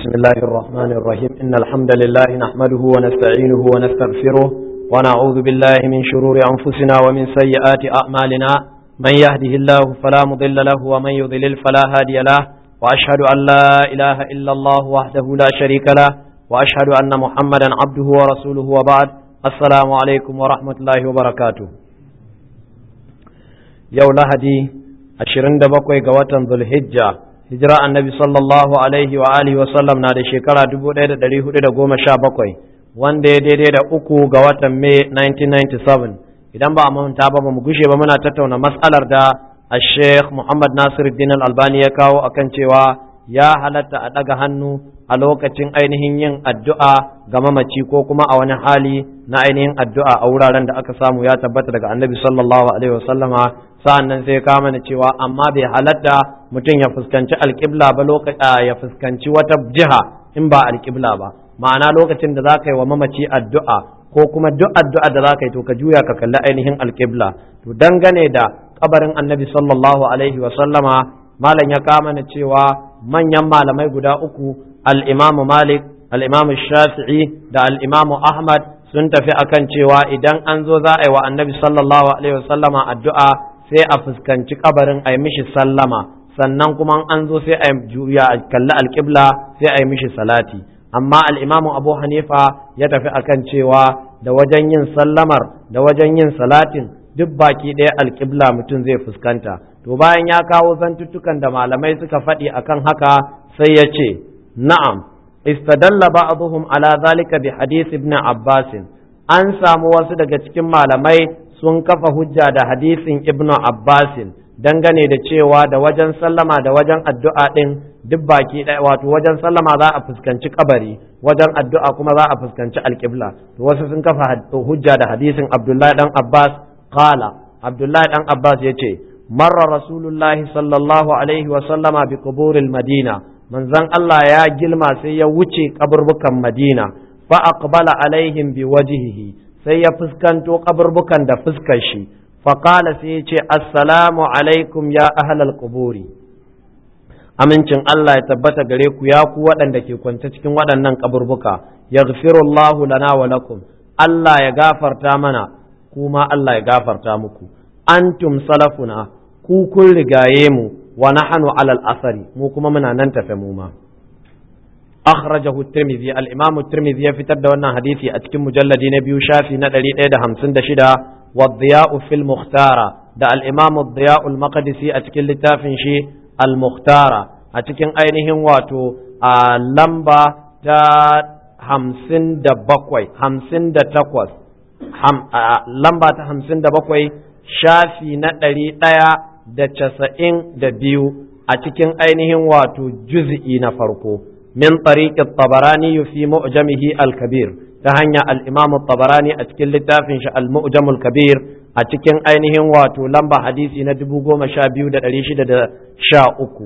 بسم الله الرحمن الرحيم إن الحمد لله نحمده ونستعينه ونستغفره ونعوذ بالله من شرور أنفسنا ومن سيئات أعمالنا من يهده الله فلا مضل له ومن يضلل فلا هادي له وأشهد أن لا إله إلا الله وحده لا شريك له وأشهد أن محمدا عبده ورسوله وبعد السلام عليكم ورحمة الله وبركاته يوم لهدي 27 ga watan Dhul-Hijja hijira annabi sallallahu alaihi wa alihi wa sallam na da shekara 1417 wanda ya daidai da 3 ga watan Mai 1997 idan ba a manta ba mu gushe ba muna tattauna mas'alar da Sheikh Muhammad Nasiruddin Al-Albani ya kawo akan cewa ya halatta a daga hannu a lokacin ainihin yin addu'a ga mamaci ko kuma a wani hali na ainihin addu'a a wuraren da aka samu ya tabbata daga annabi sallallahu alaihi wa sallama sa'annan sai ka mana cewa amma bai halatta mutum ya fuskanci alƙibla ba ya fuskanci wata jiha in ba alƙibla ba ma'ana lokacin da zaka yi wa mamaci addu'a ko kuma duk addu'a da zaka yi to ka juya ka kalli ainihin alƙibla to dangane da kabarin annabi sallallahu alaihi wa sallama malam ya ka mana cewa manyan malamai guda uku al-imamu Malik al-imamu Shafi'i da al-imamu Ahmad sun tafi akan cewa idan an zo za a yi wa annabi sallallahu alaihi wa sallama addu'a sai a fuskanci kabarin a yi mishi sallama sannan kuma an zo sai a juya a kalli alƙibla sai a yi mishi salati amma al'imamu Abu Hanifa ya tafi akan cewa da wajen yin sallamar da wajen yin salatin duk baki ɗaya alƙibla mutum zai fuskanta to bayan ya kawo zantuttukan da malamai suka faɗi akan haka sai ya ce na'am istadalla ba'dhum ala zalika bi hadith ibn Abbas an samu wasu daga cikin malamai sun kafa hujja da hadisin ibnu Abbasin dangane da cewa da wajen sallama da wajen addu'a ɗin duk baki ɗaya wato wajen sallama za a fuskanci kabari wajen addu'a kuma za a fuskanci alƙibla to wasu sun kafa hujja da hadisin Abdullahi dan Abbas qala Abdullahi dan Abbas yace marra rasulullahi sallallahu alaihi wa sallama bi quburil madina manzon Allah ya gilma sai ya wuce kaburbukan Madina fa aqbala alaihim bi wajhihi sai ya fuskanto kaburbukan da fuskar shi faƙala sai ya ce assalamu alaikum ya ahlal quburi amincin Allah ya tabbata gare ku ya ku waɗanda ke kwance cikin waɗannan kaburbuka yaghfirullahu lana wa lakum Allah ya gafarta mana kuma Allah ya gafarta muku antum salafuna ku kun rigaye mu wa nahnu alal asari mu kuma muna nan tafe mu ma أخرجه الترمذي الإمام الترمذي يفتر دوانا حديثي أتكم مجلد نبي شافي ندري إيدا همسن دشدا والضياء في المختارة دا الإمام الضياء المقدسي أتكم لتافنشي المختارة أتكم أينهم واتو لمبا تا همسن دا بقوي همسن دا تقوس لمبا تا همسن دا بقوي شافي ندري إيدا دا تسعين دا بيو أتكم أينهم واتو جزئي نفرقو من طريق الطبراني في مؤجمه الكبير تهنيا الإمام الطبراني أتكل لتافنش المؤجم الكبير أتكن أينهم واتو لمبا حديثي ندبوغو مشابيو دا أليشي دا شاؤكو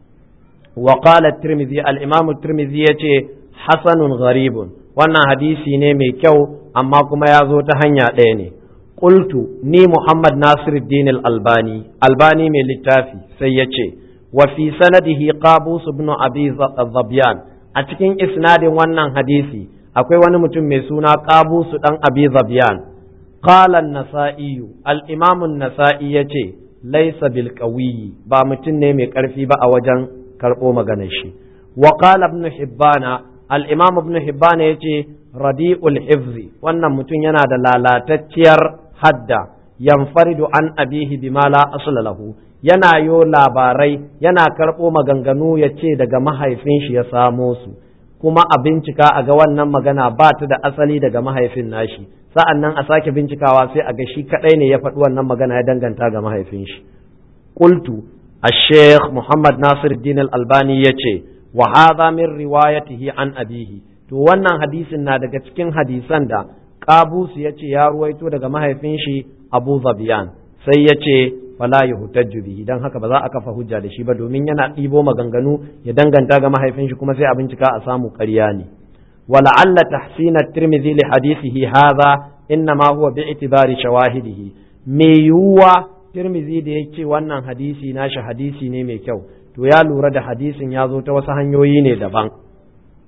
وقال الترمذي الإمام الترمذي حسن غريب وانا حديثي نيمي كو أما كما يازو تهنيا ديني قلت ني محمد ناصر الدين الألباني من لتافي سيتي وفي سنده قابوس بن أبي ظبيان أتكين إسناد ونن حديثي أكوي ونمتم مسونا قابوس بن أبي ظبيان قال النسائي الإمام النسائي ليس بالقوي بامتن نيمي كرفي بأوجن كرقو مغنشي وقال ابن حبان الإمام ابن حبان رديء الحفظ ونن متن ينادى لا تتير حد ينفرد عن أبيه بما لا أصل له yana yo labarai yana karɓo maganganu ya ce daga mahaifin shi ya samo su kuma a bincika a ga wannan magana ba ta da asali daga mahaifin nashi sa'an nan a sake bincikawa sai a ga shi kaɗai ne ya faɗi wannan magana ya danganta ga mahaifin shi qultu ash-shaykh Muhammad Nasiruddin Al-Albani yace wa hadha min riwayatihi an abihi to wannan hadisin na daga cikin hadisan da Qabus yace ya ruwaito daga mahaifin shi Abu Zabiyan sai yace fala yuhtajju bihi dan haka ba za a kafa hujja da shi ba domin yana ɗibo maganganu ya danganta ga mahaifin shi kuma sai a bincika a samu ƙarya ne wala'alla tahsin at-tirmidhi li hadithihi hadha inma huwa bi'tibari shawahidihi me yuwa tirmidhi da yake wannan hadisi nashi hadisi ne mai kyau to ya lura da hadisin ya zo ta wasu hanyoyi ne daban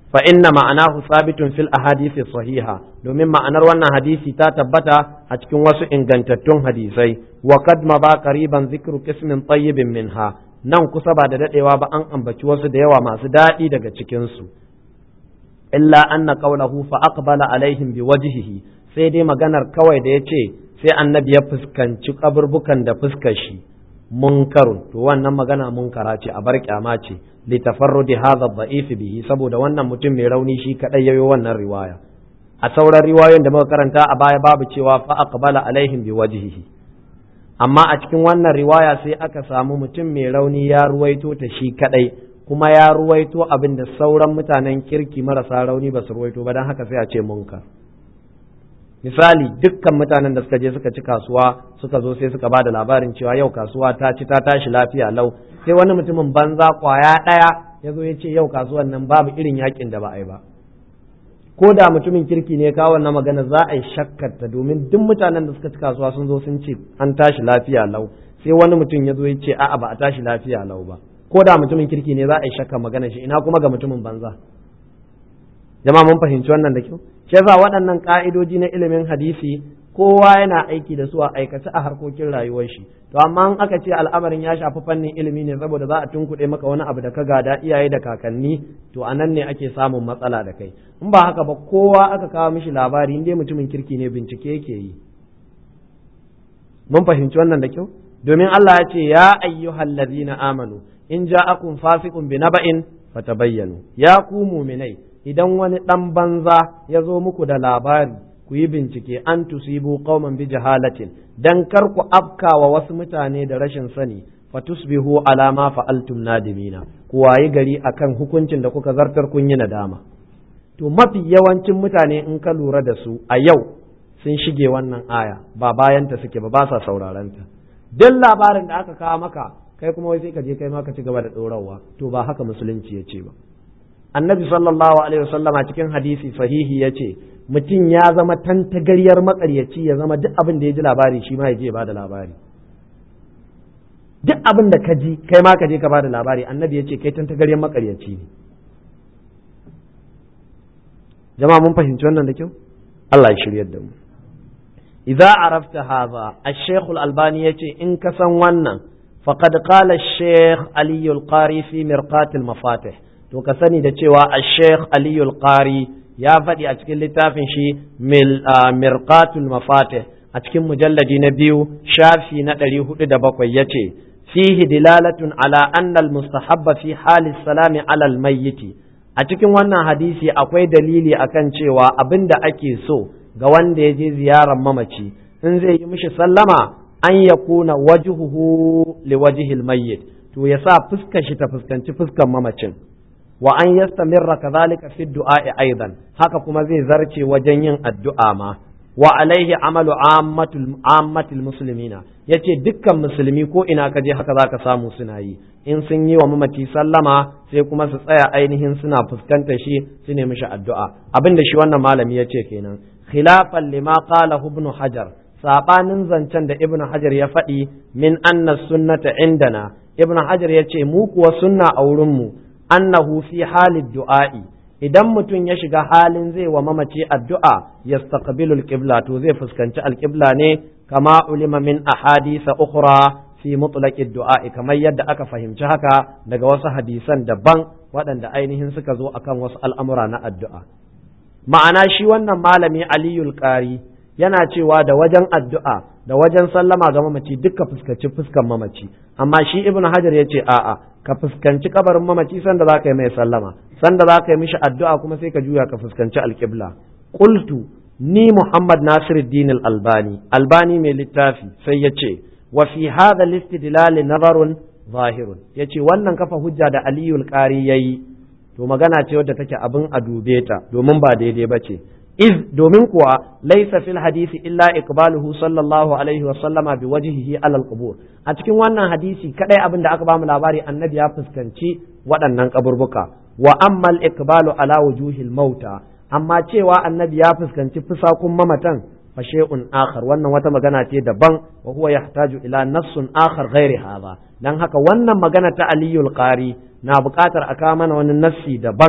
fa inna ma'anahu sabitun fil ahadisi sahiha domin ma'anar wannan hadisi ta tabbata a cikin wasu ingantattun hadisai wa qad ma qariban zikru qismin tayyibin minha nan kusa ba da dadewa ba an ambaci wasu da yawa masu dadi daga cikin su illa anna qawluhu fa aqbala alaihim biwajhihi sai dai maganar kawai da yace sai annabi ya fuskanci kaburbukan da fuskar shi munkarun to wannan magana munkara ce a bar kyama ce li tafarrudi hadha dha'if bihi saboda wannan mutum mai rauni shi kadai yayo wannan riwaya a sauran riwayoyin da muka karanta a baya babu cewa fa aqbala alaihim biwajhihi amma a cikin wannan riwaya sai aka samu mutum mai rauni ya ruwaito ta shi kadai kuma ya ruwaito abin da sauran mutanen kirki marasa rauni ba su ruwaito ba dan haka sai a ce munkar misali dukkan mutanen da suka je suka ci kasuwa suka zo sai suka ba da labarin cewa yau kasuwa ta ci ta tashi lafiya lau sai wani mutumin banza kwaya ɗaya ya zo ya ce yau kasuwan nan babu irin yakin da ba a yi ba ko da mutumin kirki ne kawo wannan magana za a yi shakkarta domin duk mutanen da suka ci kasuwa sun zo sun ce an tashi lafiya lau sai wani mutum ya zo ya ce a'a ba a tashi lafiya lau ba ko da mutumin kirki ne za a yi shakkar magana shi ina kuma ga mutumin banza jama'a mun fahimci wannan da kyau shi yasa waɗannan ka'idoji na ilimin hadisi kowa yana aiki da su a aikace a harkokin rayuwar shi to amma in aka ce al'amarin ya shafi fannin ilimi ne saboda za a tunkuɗe maka wani abu da ka gada iyaye da kakanni to a nan ne ake samun matsala da kai in ba haka ba kowa aka kawo mishi labari in dai mutumin kirki ne bincike yake yi mun fahimci wannan da kyau domin Allah ya ce ya ayyuhal ladzina amanu in ja'akum fasiqun binaba'in fatabayyanu ya ku mu'minai idan wani ɗan banza ya zo muku da labari ku yi bincike an tusibu qauman bi jahalatin dan kar ku afkawa wasu mutane da rashin sani fatusbihu ala ma fa'altum nadimina ku wayi gari akan hukuncin da kuka zartar kun yi nadama to mafi yawancin mutane in ka lura da su a yau sun shige wannan aya ba bayanta suke ba sa sauraron ta duk labarin da aka kawo maka kai kuma wai sai ka je kai ma ka ci gaba da ɗorawa to ba haka musulunci ya ce ba annabi sallallahu alaihi wasallam a cikin hadisi sahihi ya ce mutum ya zama tantagaryar makaryaci ya zama duk abin da ya ji labari shi ma ya je ya bada labari duk abin da ka ji kai ma ka je ka bada labari annabi ya ce kai tantagaryar makaryaci ne jama'a mun fahimci wannan da kyau Allah ya shiryar da mu idza arafta hadha ash-shaykh al-albani yace in ka san wannan faqad qala ash-shaykh ali al-qari fi mirqat al-mafatih to ka sani da cewa ash-shaykh ali al-qari ya faɗi a cikin littafin shi mirqat al-mafatih a cikin mujalladi na 2 shafi na 407 yace fihi dilalatun ala anna al-mustahabba fi hali salami ala al-mayyit a cikin wannan hadisi akwai dalili akan cewa abinda ake so ga wanda ya je ziyarar mamaci in zai yi mishi sallama an ya kuna wajhuhu li wajhil mayyit to ya sa fuskar shi ta fuskanci fuskar mamacin wa an yastamirra kadhalika fi du'a aidan haka kuma zai zarce wajen yin addu'a ma wa alaihi amalu ammatul muslimina yace dukkan musulmi ko ina ka je haka zaka samu suna yi in sun yi wa mamaci sallama sai kuma su tsaya ainihin suna fuskantar shi su ne mishi addu'a abinda shi wannan malami yace kenan khilafan lima qala ibn hajar sabanin zancen da ibn hajar ya faɗi min anna sunnata indana ibn hajar yace mu kuwa sunna a wurin mu annahu fi halid du'a'i idan mutum ya shiga halin zai wa mamaci addu'a yastaqbilu al-qibla to zai fuskanci al-qibla ne kama ulima min ahadisa ukhra fi mutlaqi du'a kamar yadda aka fahimci haka daga wasu hadisan daban waɗanda ainihin suka zo akan wasu al'amura na addu'a ma'ana shi wannan malami Aliyul Qari yana cewa da wajen addu'a da wajen sallama ga mamaci duka fuskanci fuskan mamaci amma shi Ibn Hajar ya ce a'a ka fuskanci kabarin mamaci sanda za ka yi mai sallama sanda za ka yi mishi addu'a kuma sai ka juya ka fuskanci alƙibla qultu ni Muhammad Nasiruddin Albani mai littafi sai ya ce wa fi hadha al-istidlal nazarun zahirun yace wannan kafa hujja da Aliyul Qari yayi to magana ce wadda take abin a dube ta domin ba daidai bace domin kuwa laisa fil hadisi illa iqbaluhu sallallahu alaihi wa sallama bi wajhihi ala al-qubur a cikin wannan hadisi kadai abin da aka bamu labari annabi ya fuskanci waɗannan kaburbuka wa amma al-iqbalu ala wujuhil mauta amma cewa annabi ya fuskanci fusakun mamatan fa shay'un akhar wannan wata magana ce daban wa huwa yahtaju ila nassun akhar ghairi hadha dan haka wannan magana ta Aliyul Qari na buƙatar a kawo mana wani nassi daban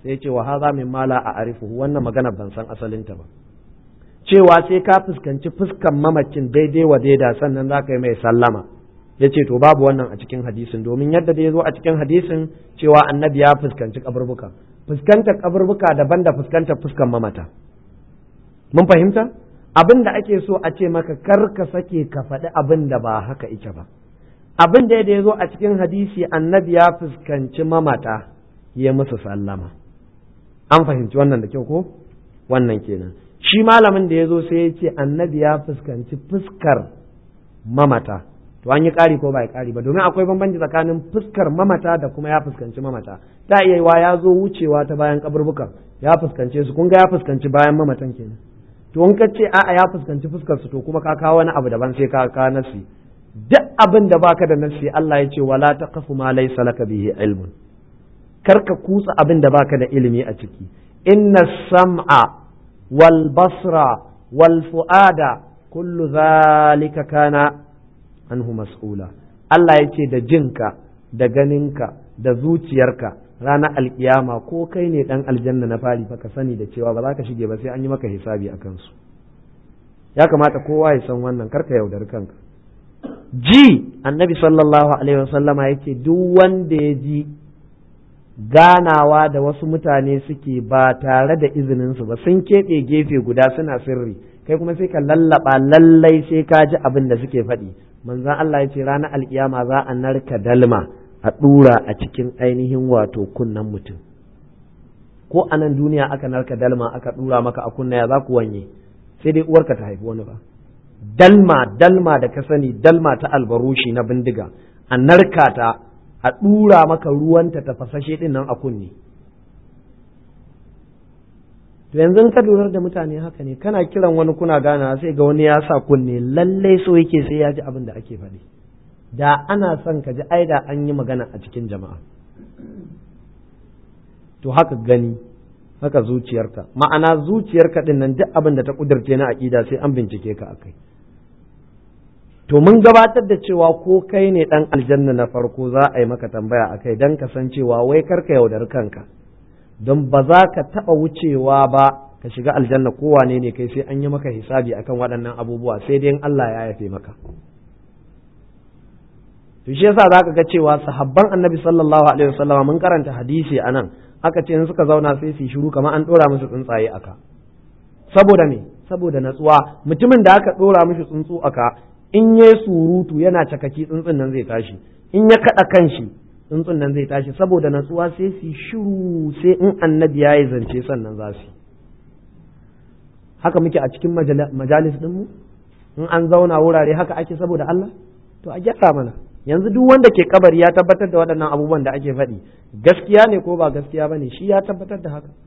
sai ya ce wa hadha mimma la a'rifuhu, wannan magana ban san asalinta ba, cewa sai ka fuskanci fuskan mamacin daidai wa daida sannan za ka yi mai sallama. Ya ce to babu wannan a cikin hadisin, domin yadda da ya zo a cikin hadisin cewa annabi ya fuskanci kaburbuka. Fuskantar kaburbuka daban da fuskantar fuskan mamata. Mun fahimta? Abin da ake so a ce maka kar ka sake ka faɗi abin da ba haka ike ba. Abin da ya zo a cikin hadisi annabi ya fuskanci mamata ya musu sallama. An fahimci wannan da kyau ko? Wannan kenan. Shi malamin da ya zo sai ya ce annabi ya fuskanci fuskar mamata. To an yi ƙari ko ba ya ƙari ba, domin akwai bambanci tsakanin fuskar mamata da kuma ya fuskanci mamata. Ta iya yiwa ya zo wucewa ta bayan kaburbukan ya fuskance su, kun ga ya fuskanci bayan mamatan kenan. To in ka ce a'a ya fuskanci fuskar su, to kuma ka kawo wani abu daban sai ka kawo nasi. Duk abin da baka da nasi Allah ya ce wala taqfu ma laysa laka bihi ilmun. Kar ka kutsa abin da baka da ilimi a ciki. Inna sam'a wal basra wal fu'ada kullu zalika kana anhu mas'ula. Allah ya ce da jinka da ganinka da zuciyarka ranar alkiyama ko kai ne dan aljanna na fari fa ka sani da cewa ba za ka shige ba sai an yi maka hisabi a kansu. Ya kamata kowa ya san wannan, karka yaudari kanka. Ji annabi sallallahu alaihi wasallama yake duk wanda ya ji ganawa da wasu mutane suke ba tare da izininsu ba, sun keɓe gefe guda suna sirri, kai kuma sai ka lallaba lallai sai ka ji abin da suke faɗi. Manzon Allah ya ce ranar alkiyama za a narka dalma a ɗura a cikin ainihin wato kunnen mutum. Ko a nan duniya aka narka dalma aka ɗura maka a kunna ya za ku wanye, sai dai uwarka ta haifi wani ba. Dalma da ka sani, dalma ta albarushi na bindiga, a narka ta a ɗura maka ruwanta ta fasashe ɗin nan a kunne. To yanzu ka lura da mutane haka ne, kana kiran wani kuna gana sai ga wani ya sa kunne, lallai so yake sai ya ji abin da ake faɗi. Da ana son ka ji ai da an yi magana a cikin jama'a. To haka gani, haka zuciyarka, ma'ana zuciyarka ɗin nan duk abin da ta ƙudurce na aƙida sai an bincike ka akai. To mun gabatar da cewa ko kai ne ɗan aljanna na farko za a yi maka tambaya akai don ka san cewa wai karka yaudari kanka. Don ba za ka taɓa wucewa ba ka shiga aljanna kowane ne kai sai an yi maka hisabi akan waɗannan abubuwa, sai dai Allah ya yafe maka. To shi yasa za ka ga cewa sahabban annabi sallallahu alaihi wasallam mun karanta hadisi a nan, aka ce in suka zauna sai su yi shiru kamar an ɗora musu tsuntsaye aka. Saboda me? Saboda natsuwa. Mutumin da aka ɗora mishi tsuntsu aka, in yayi surutu yana cakaki tsuntsun nan zai tashi, in ya kaɗa kanshi tsuntsun nan zai tashi, saboda natsuwa sai su shiru sai in annabi ya yi zance sannan za su. Haka muke a cikin majalis ɗinmu, in an zauna wurare haka ake saboda Allah, to a gyara mana. Yanzu duk wanda ke kabari ya tabbatar da waɗannan abubuwan da ake faɗi gaskiya ne ko ba gaskiya ba ne, shi ya tabbatar da haka.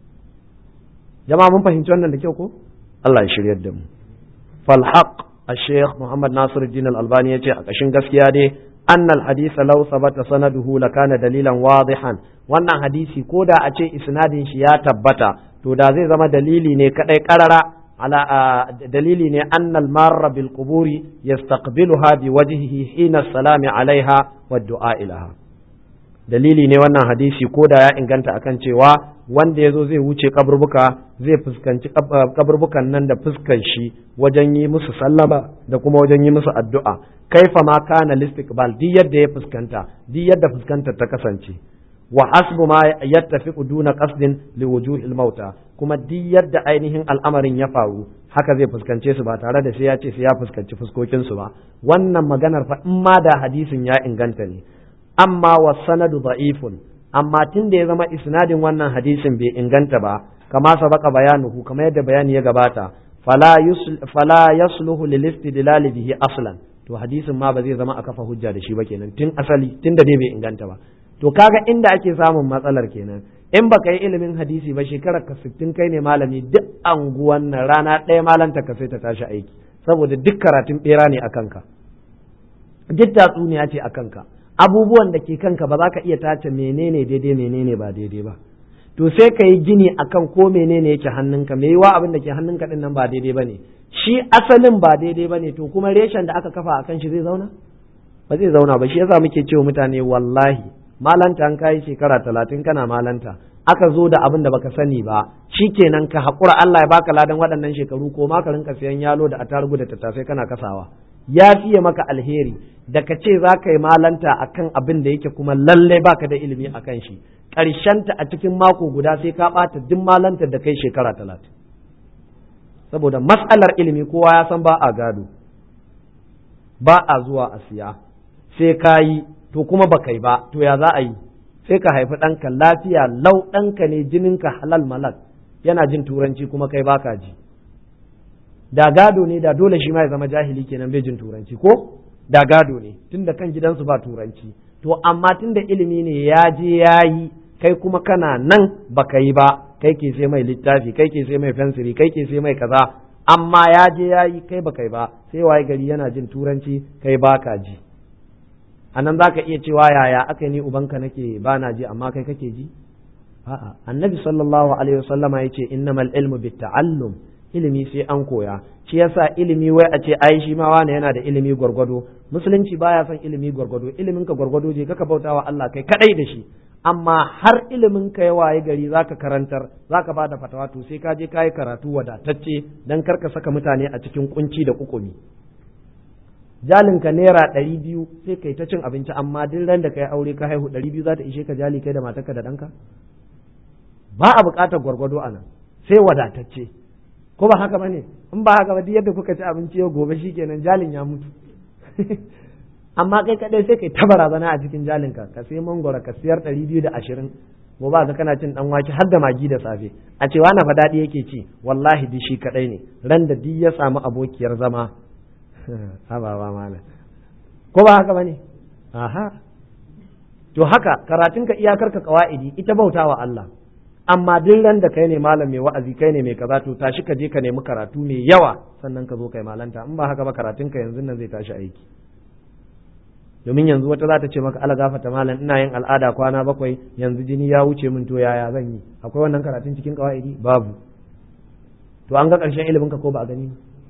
Jama'a mun fahimci wannan da kyau ko? Allah ya shiryar da mu. Falhaq الشيخ محمد ناصر الدين الألباني يجي أكشن قسكيا دي أن الحديث لو ثبت سنده لكان دليلا واضحا وأن حديثي كودا أشي إسناد شيا تبتا تو دا زي زما دليلي ني كدai قرر على دليلي ني أن المار بالقبور يستقبلها بوجهه حين السلام عليها والدعاء لها. dalili ne wannan hadisi ko da ya inganta akan cewa wanda ya zo zai wuce kaburbuka zai fuskanci kaburbukan nan da fuskan shi wajen yi musu sallama da kuma wajen yi musu addu'a, kaifa ma kana listiqbal, duk yadda ya fuskanta, duk yadda fuskantar ta kasance, wa hasbu ma yattafiqu duna qasdin li wujuhil mauta, kuma duk yadda ainihin al'amarin ya faru haka zai fuskance su ba tare da sai ya ce sai ya fuskanci fuskokin su ba. Wannan maganar fa in ma da hadisin ya inganta ne, amma wa sanadu da'ifun, amma tun da ya zama isnadin wannan hadisin bai inganta ba, kama sabaka bayanuhu, kama yadda bayani ya gabata, fala yasluhu lil istidlal bihi aslan, to hadisin ma ba zai zama a kafa hujja da shi ba kenan tun asali, tun da dai bai inganta ba. To kaga inda ake samun matsalar kenan, in baka yi ilimin hadisi ba shekarar ka 60 kai ne malami, duk anguwan nan rana ɗaya malanta ka sai ta tashi aiki, saboda duk karatun bera ne a kanka, duk tatsuniya ce a kanka, abubuwan da ke kanka ba za ka iya tace menene daidai menene ba daidai ba. To sai ka yi gini akan ko menene yake hannunka, me yiwa abin da ke hannunka din nan ba daidai bane, shi asalin ba daidai bane, to kuma reshen da aka kafa akan shi zai zauna ba zai zauna ba. Shi yasa muke cewa mutane wallahi malanta an kai shekara 30 kana malanta, aka zo da abin da baka sani ba shikenan ka haƙura Allah ya baka ladan waɗannan shekaru ko ma ka rinka sayan yalo da attarugu da tattasai kana kasawa ya fiye maka alheri da ka ce za ka yi malanta akan abin da yake kuma lallai baka da ilimi akan shi ƙarshenta a cikin mako guda sai ka ɓata duk malantar da kai shekara 30 saboda matsalar ilimi kowa ya san ba a gado ba a zuwa a siya sai ka yi to kuma ba kai ba to ya za a yi sai ka haifi ɗanka lafiya lau ɗanka ne jininka halal malak yana jin turanci kuma kai baka ji da gado ne da dole shi ma ya zama jahili kenan bai jin turanci ko da gado ne tunda kan gidansu ba turanci to amma tunda ilimi ne ya je ya yi kai kuma kana nan baka yi ba kai ke sai mai littafi kai ke sai mai fensiri kai ke sai mai kaza amma ya je ya yi kai baka yi ba sai waye gari yana jin turanci kai baka ji anan zaka iya cewa yaya aka ni ubanka nake ba na ji amma kai kake ji a'a annabi sallallahu alaihi wasallama yace innamal ilmu bitta'allum ilimi sai an koya shi yasa ilimi wai a ce ai shi ma wani yana da ilimi gwargwado musulunci baya son ilimi gwargwado ilimin ka gwargwado je ka bautawa Allah kai kadai da shi amma har ilimin ka ya waye gari zaka karantar zaka bada fatawa to sai ka je kai karatu wadatacce dan karka saka mutane a cikin kunci da kukumi jalinka naira 200 sai kai ta cin abinci amma duk ran da kai aure ka haihu 200 za ta ishe ka jali kai da matarka da danka ba a buƙatar gwargwado anan sai wadatacce ko ba haka bane in ba haka ba duk yadda kuka ci abinci yau gobe shikenan jalin ya mutu amma kai kadai sai kai ta barazana a cikin jalinka ka sai mangoro ka siyar 220 gobe ka kana cin dan wake har da magi da safe a cewa na fa dadi yake ci wallahi di shi kadai ne ran da duk ya samu abokiyar zama ba mala ko ba haka bane aha to haka karatunka iyakar ka kawaidi ita bautawa Allah amma duk ran da kai ne malam mai wa'azi kai ne mai kaza to tashi ka je ka nemi karatu mai yawa sannan ka zo kai malanta in ba haka ba karatunka yanzu nan zai tashi aiki domin yanzu wata za ta ce maka ala gafata malam ina yin al'ada kwana 7 yanzu jini ya wuce min to yaya zan yi akwai wannan karatun cikin kawaidi babu to an ga ƙarshen ilimin ka ko ba a gani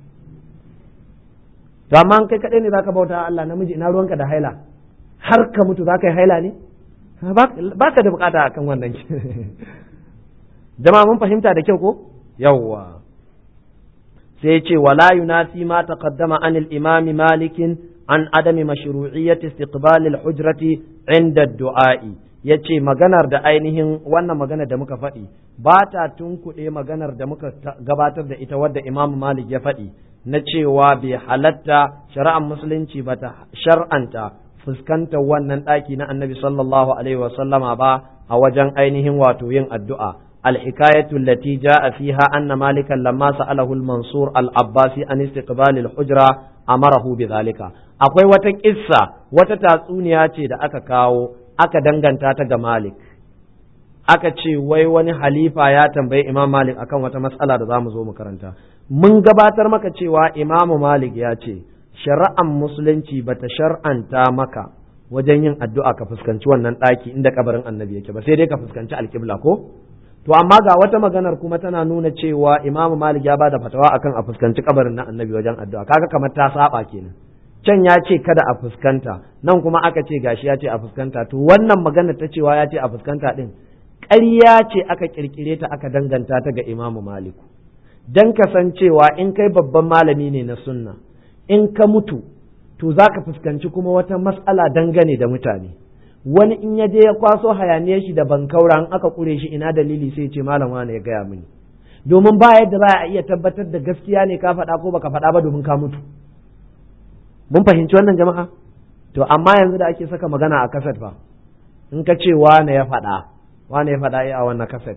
to amma kai kadai ne zaka bauta Allah namiji ina ruwanka da haila har ka mutu zaka yi haila ne ba ka da bukata akan wannan jama'a mun fahimta da kyau ko yawwa sai ce wala yunafi ma taqaddama anil imami malikin an adami mashru'iyyati istiqbal al-hujrati inda ad-du'a'i yace maganar da ainihin wannan maganar da muka faɗi ba ta tunkuɗe maganar da muka gabatar da ita wadda Imam Malik ya faɗi na cewa bai halatta shari'ar musulunci ba ta shar'anta fuskantar wannan ɗaki na Annabi sallallahu alaihi wa sallama ba a wajen ainihin wato yin addu'a الحكاية التي جاء فيها أن مالكا لما سأله المنصور العباسي عن استقبال الحجرة أمره بذلك akwai wata kissa wata tatsuniya ce da aka kawo aka danganta ta ga Malik aka ce wai wani halifa ya tambayi Imam Malik akan wata matsala da zamu zo mu karanta mun gabatar maka cewa Imam Malik ya ce shari'ar musulunci bata shar'anta maka wajen yin addu'a ka fuskanci wannan ɗaki inda kabarin annabi yake ba sai dai ka fuskanci alƙibla ko to amma ga wata maganar kuma tana nuna cewa Imam Malik ya bada fatawa akan a fuskanci kabarin na annabi wajen addu'a kaga kamar ta saba kenan can ya ce kada a fuskanta nan kuma aka ce gashi ya ce a fuskanta to wannan maganar ta cewa ya ce a fuskanta din ƙarya ce aka kirkire ta aka danganta ta ga Imam Malik dan kasancewa in kai babban malami ne na sunna in ka mutu to zaka fuskanci kuma wata mas'ala dangane da mutane wani in ya je ya kwaso hayaniyar shi da bankaura in aka kure shi ina dalili sai ce malam wani ya gaya mini domin ba yadda za a iya tabbatar da gaskiya ne ka faɗa ko baka faɗa ba domin ka mutu mun fahimci wannan jama'a to amma yanzu da ake saka magana a kaset fa in ka ce wane ya faɗa a wannan kaset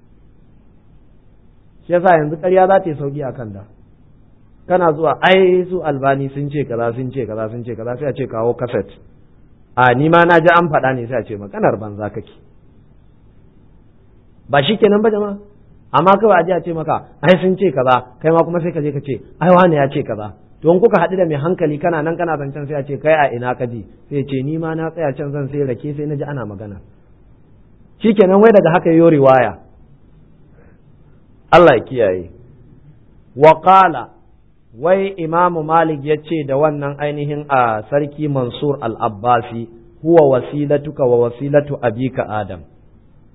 shi yasa yanzu ƙarya za ta yi sauki a kan da kana zuwa ai su albani sun ce kaza sai a ce kawo kaset a ni ma na ji an faɗa ne sai a ce maganar banza kake ba shi kenan ba jama'a amma kawai a ji a ce maka ai sun ce kaza kai ma kuma sai ka je ka ce ai wani ya ce kaza to in kuka haɗu da mai hankali kana nan kana zancen sai a ce kai a ina ka ji sai ce ni ma na tsaya can zan sai rake sai na ji ana magana shi kenan wai daga haka yo riwaya Allah ya kiyaye wa qala wai imamu malik ya ce da wannan ainihin a sarki mansur al-abbasi huwa wasilatuka wa wasilatu abika adam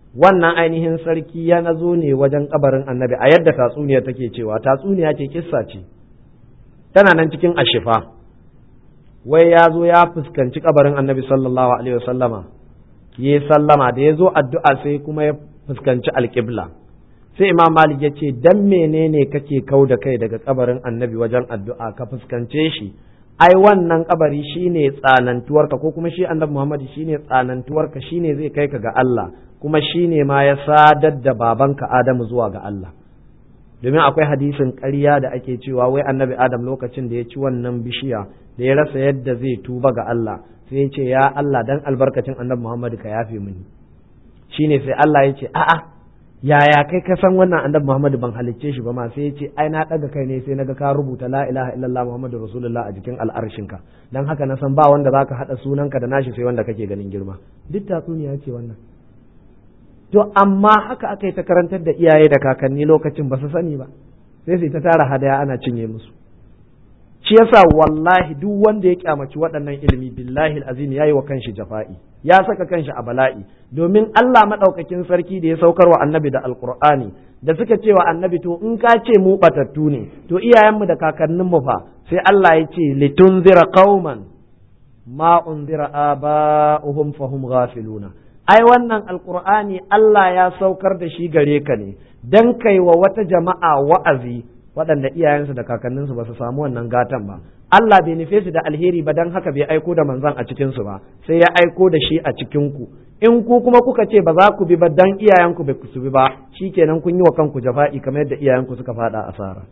wannan ainihin sarki ya nazo ne wajen kabarin annabi a yadda tatsuniya take cewa tatsuniya ce kissa ce tana nan cikin ashifa wai ya zo ya fuskanci kabarin annabi sallallahu alaihi wasallama ya sallama da ya zo addu'a sai kuma ya fuskanci alƙibla sai imam malik ya ce dan menene kake kau da kai daga kabarin annabi wajen addu'a ka fuskance shi ai wannan kabari shine tsanantuwarka ko kuma shi annabi muhammad shine tsanantuwarka shine zai kai ka ga Allah kuma shine ma ya sadar da babanka adamu zuwa ga Allah domin akwai hadisin ƙarya da ake cewa wai annabi adam lokacin da ya ci wannan bishiya da ya rasa yadda zai tuba ga Allah sai ya ce ya Allah dan albarkacin annabi Muhammad ka yafe mini shine sai Allah ya ce a'a yaya kai ka san wannan annabi Muhammad ban halicce shi ba ma sai ya ce ai na daga kai ne sai naga ka rubuta la ilaha illallah muhammadur rasulullah a jikin al'arshinka dan haka na san ba wanda zaka hada sunanka da nashi sai wanda kake ganin girma duk tatsuniya ce wannan to amma haka aka yi ta karantar da iyaye da kakanni lokacin ba su sani ba sai su ta tara hadaya ana cinye musu shi yasa wallahi duk wanda ya kyamaci waɗannan ilimi billahi azim yayi wa kanshi jafa'i ya saka kanshi a bala'i domin Allah madaukakin sarki da ya saukar wa annabi da alqur'ani da suka ce wa annabi to in ka ce mu batattu ne to iyayenmu da kakanninmu fa sai Allah ya ce litunzira qauman ma unzira aba'uhum fahum ghafiluna ai wannan alqur'ani Allah ya saukar da shi gare ka ne dan kai wa wata jama'a wa'azi waɗanda iyayensu da kakanninsu ba su samu wannan gatan ba Allah bai nufe su da alheri ba dan haka bai aiko da manzon a cikin su ba sai ya aiko da shi a cikin ku in ku kuma kuka ce ba za ku bi ba dan iyayenku bai su bi ba shikenan kun yi wa kanku jafa'i kamar yadda iyayenku suka fada asara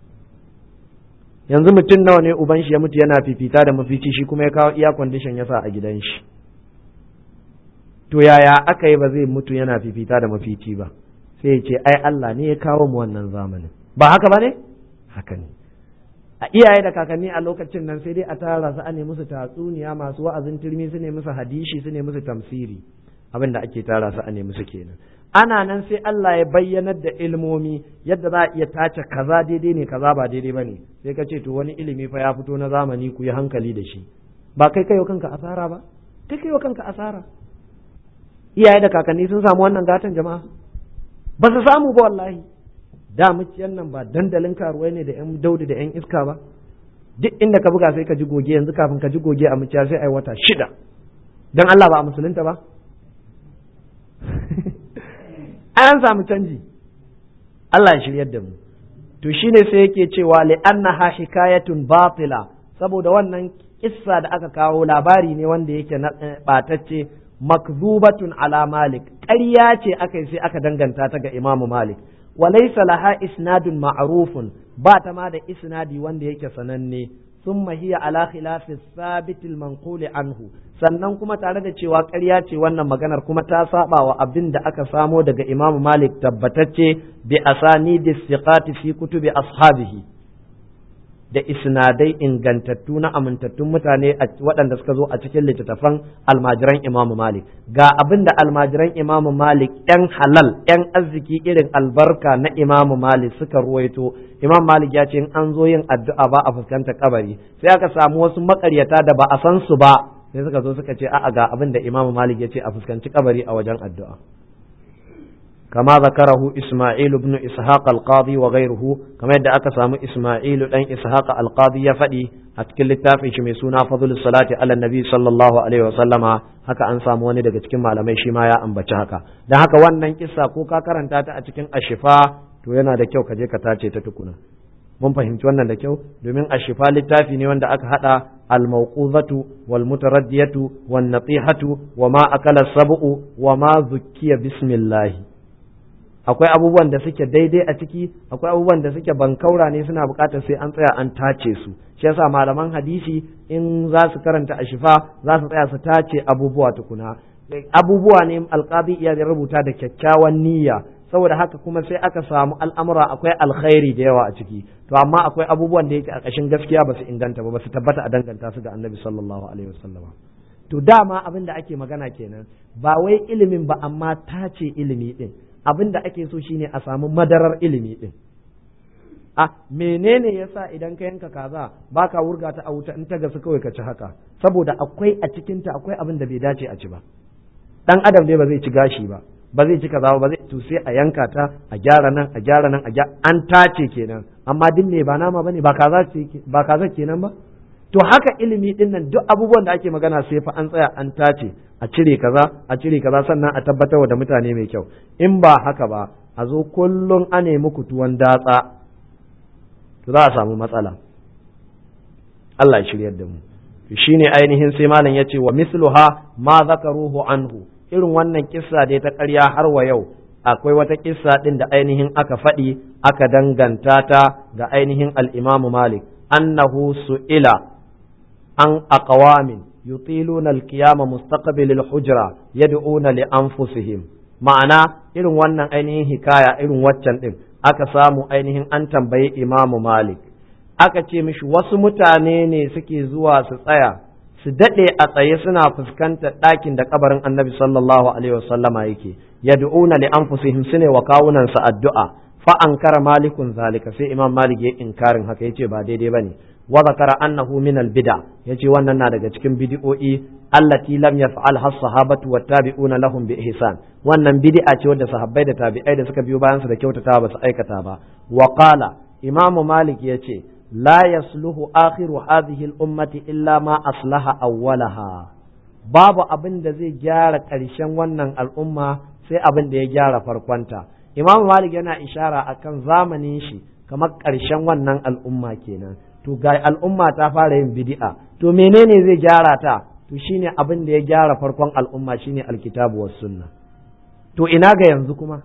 yanzu mutum nawa ne uban shi ya mutu yana fifita da mafici shi kuma ya kawo iya condition ya sa a gidan shi to yaya aka yi ba zai mutu yana fifita da mafici ba sai ya ce ai Allah ne ya kawo mu wannan zamanin ba haka ba ne haka ne a iyaye da kakanni a lokacin nan sai dai a tara su a ne musu tatsuniya masu wa'azin turmi su ne musu hadishi su ne musu tamsiri abin da ake tara su a ne musu kenan ana nan sai Allah ya bayyanar da ilmomi yadda za a iya tace kaza daidai ne kaza ba daidai ba ne sai ka ce to wani ilimi fa ya fito na zamani ku yi hankali da shi ba kai kai kanka asara ba kai kai kanka asara iyaye da kakanni sun samu wannan gatan jama'a ba su samu ba wallahi da muciyan nan ba dandalin karuwai ne da yan daudi da yan iska ba duk inda ka buga sai ka ji goge yanzu kafin ka ji goge a muciya sai ai wata 6 dan Allah ba a musulunta ba an samu canji Allah ya shiryar da mu to shine sai yake cewa li annaha hikayatun batila saboda wannan kissa da aka kawo labari ne wanda yake batacce makzubatun ala malik ƙarya ce aka yi sai aka danganta ta ga imamu malik walaysa laha isnadun ma'rufun ba ta ma da isnadi wanda yake sananne thumma hiya ala khilafi thabit al-manqul anhu sannan kuma tare da cewa ƙarya ce wannan maganar kuma ta saba wa abin da aka samo daga imamu malik tabbatacce bi asanidi thiqati fi kutubi ashabihi da isnadai ingantattu na amintattun mutane waɗanda suka zo a cikin littattafan almajiran imamu malik ga abin da almajiran imamu malik yan halal yan arziki irin albarka na imamu malik suka ruwaito imam malik ya ce in an zo yin addu'a ba a fuskanta kabari sai aka samu wasu makaryata da ba a san su ba sai suka zo suka ce a'a ga abin da imamu malik ya ce a fuskanci kabari a wajen addu'a كما ذكره إسماعيل بن إسحاق القاضي وغيره كما يدعى أكسام إسماعيل بن إسحاق القاضي يفدي أتكل التافي شميسونا فضل الصلاة على النبي صلى الله عليه وسلم haka an samu wani daga cikin malamai shi ma ya ambaci haka dan haka wannan kissa ko ka karanta ta a cikin ashifa to yana da kyau ka je ka tace ta tukuna mun fahimci wannan da kyau domin ashifa littafi ne wanda aka hada al-mawquzatu wal mutaraddiyatu wan natihatu wa ma akala sab'u wa ma zukkiya bismillah akwai abubuwan da suke daidai a ciki akwai abubuwan da suke bankaura ne suna bukatar sai an tsaya an tace su shi yasa malaman hadisi in za su karanta ashifa za su tsaya su tace abubuwa tukuna abubuwa ne alqadi iya rubuta da kyakkyawan niyya saboda haka kuma sai aka samu al'amura akwai alkhairi da yawa a ciki to amma akwai abubuwan da yake a ƙashin gaskiya ba su inganta ba su tabbata a danganta su ga annabi sallallahu alaihi wasallam to dama abin da ake magana kenan ba wai ilimin ba amma tace ilimi din abin da ake so shine a samu madarar ilimi din a menene yasa idan ka yanka kaza baka wurga ta a wuta in ta gasu kawai ka ci haka saboda akwai a cikin ta akwai abin da bai dace a ci ba dan adam dai ba zai ci gashi ba ba zai ci kaza ba zai, to sai a yanka ta a gyara nan a gyara nan an tace kenan, amma din ne ba nama bane, ba kaza kenan ba. To haka ilimi din nan duk abubuwan da ake magana sai fa an tsaya an tace, a cire kaza sannan a tabbatar da mutane mai kyau. In ba haka ba a zo kullum a nemi tuwon datsa, to za a samu matsala. Allah ya shiryar da mu. Shine ainihin sai malam yace wa misluha ma zakaruhu anhu, irin wannan kissa dai ta ƙarya har wa yau akwai wata kissa din da ainihin aka faɗi aka danganta ta ga ainihin al-Imam Malik, annahu su'ila an aqwamin yutiluna al-qiyama mustaqbil al-hujra yad'una li anfusihim. Ma'ana irin wannan ainihin hikaya irin waccan din aka samu ainihin an tambayi Imam Malik, aka ce mishi wasu mutane ne suke zuwa su tsaya su daɗe a tsaye suna fuskantar ɗakin da kabarin Annabi sallallahu alaihi wasallama yake, yad'una li anfusihim, sune wa kawunan sa addu'a. Fa ankara malikun zalika, sai Imam Malik ya inkarin haka, yace ba daidai bane. Wa zakara annahu min al-bid'a, yace wannan na daga cikin bid'o'i allati lam yaf'alha as-sahabatu wat-tabi'una lahum bi ihsan. Wannan bid'a ce wadda sahabbai da tabi'ai da suka biyo bayan su da kyautata ba su aikata ba. Wa qala, Imam Malik yace la yasluhu akhiru hadhihi al-ummati illa ma aslaha awwalaha. Babu abin da zai gyara ƙarshen wannan al'umma sai abin da ya gyara farkonta. Imam Malik yana ishara akan zamanin shi kamar ƙarshen wannan al'umma kenan. To ga al'umma ta fara yin bid'a, to menene zai gyara ta? To shine abin da ya gyara farkon al'umma shine alkitabu was sunna. To ina ga yanzu kuma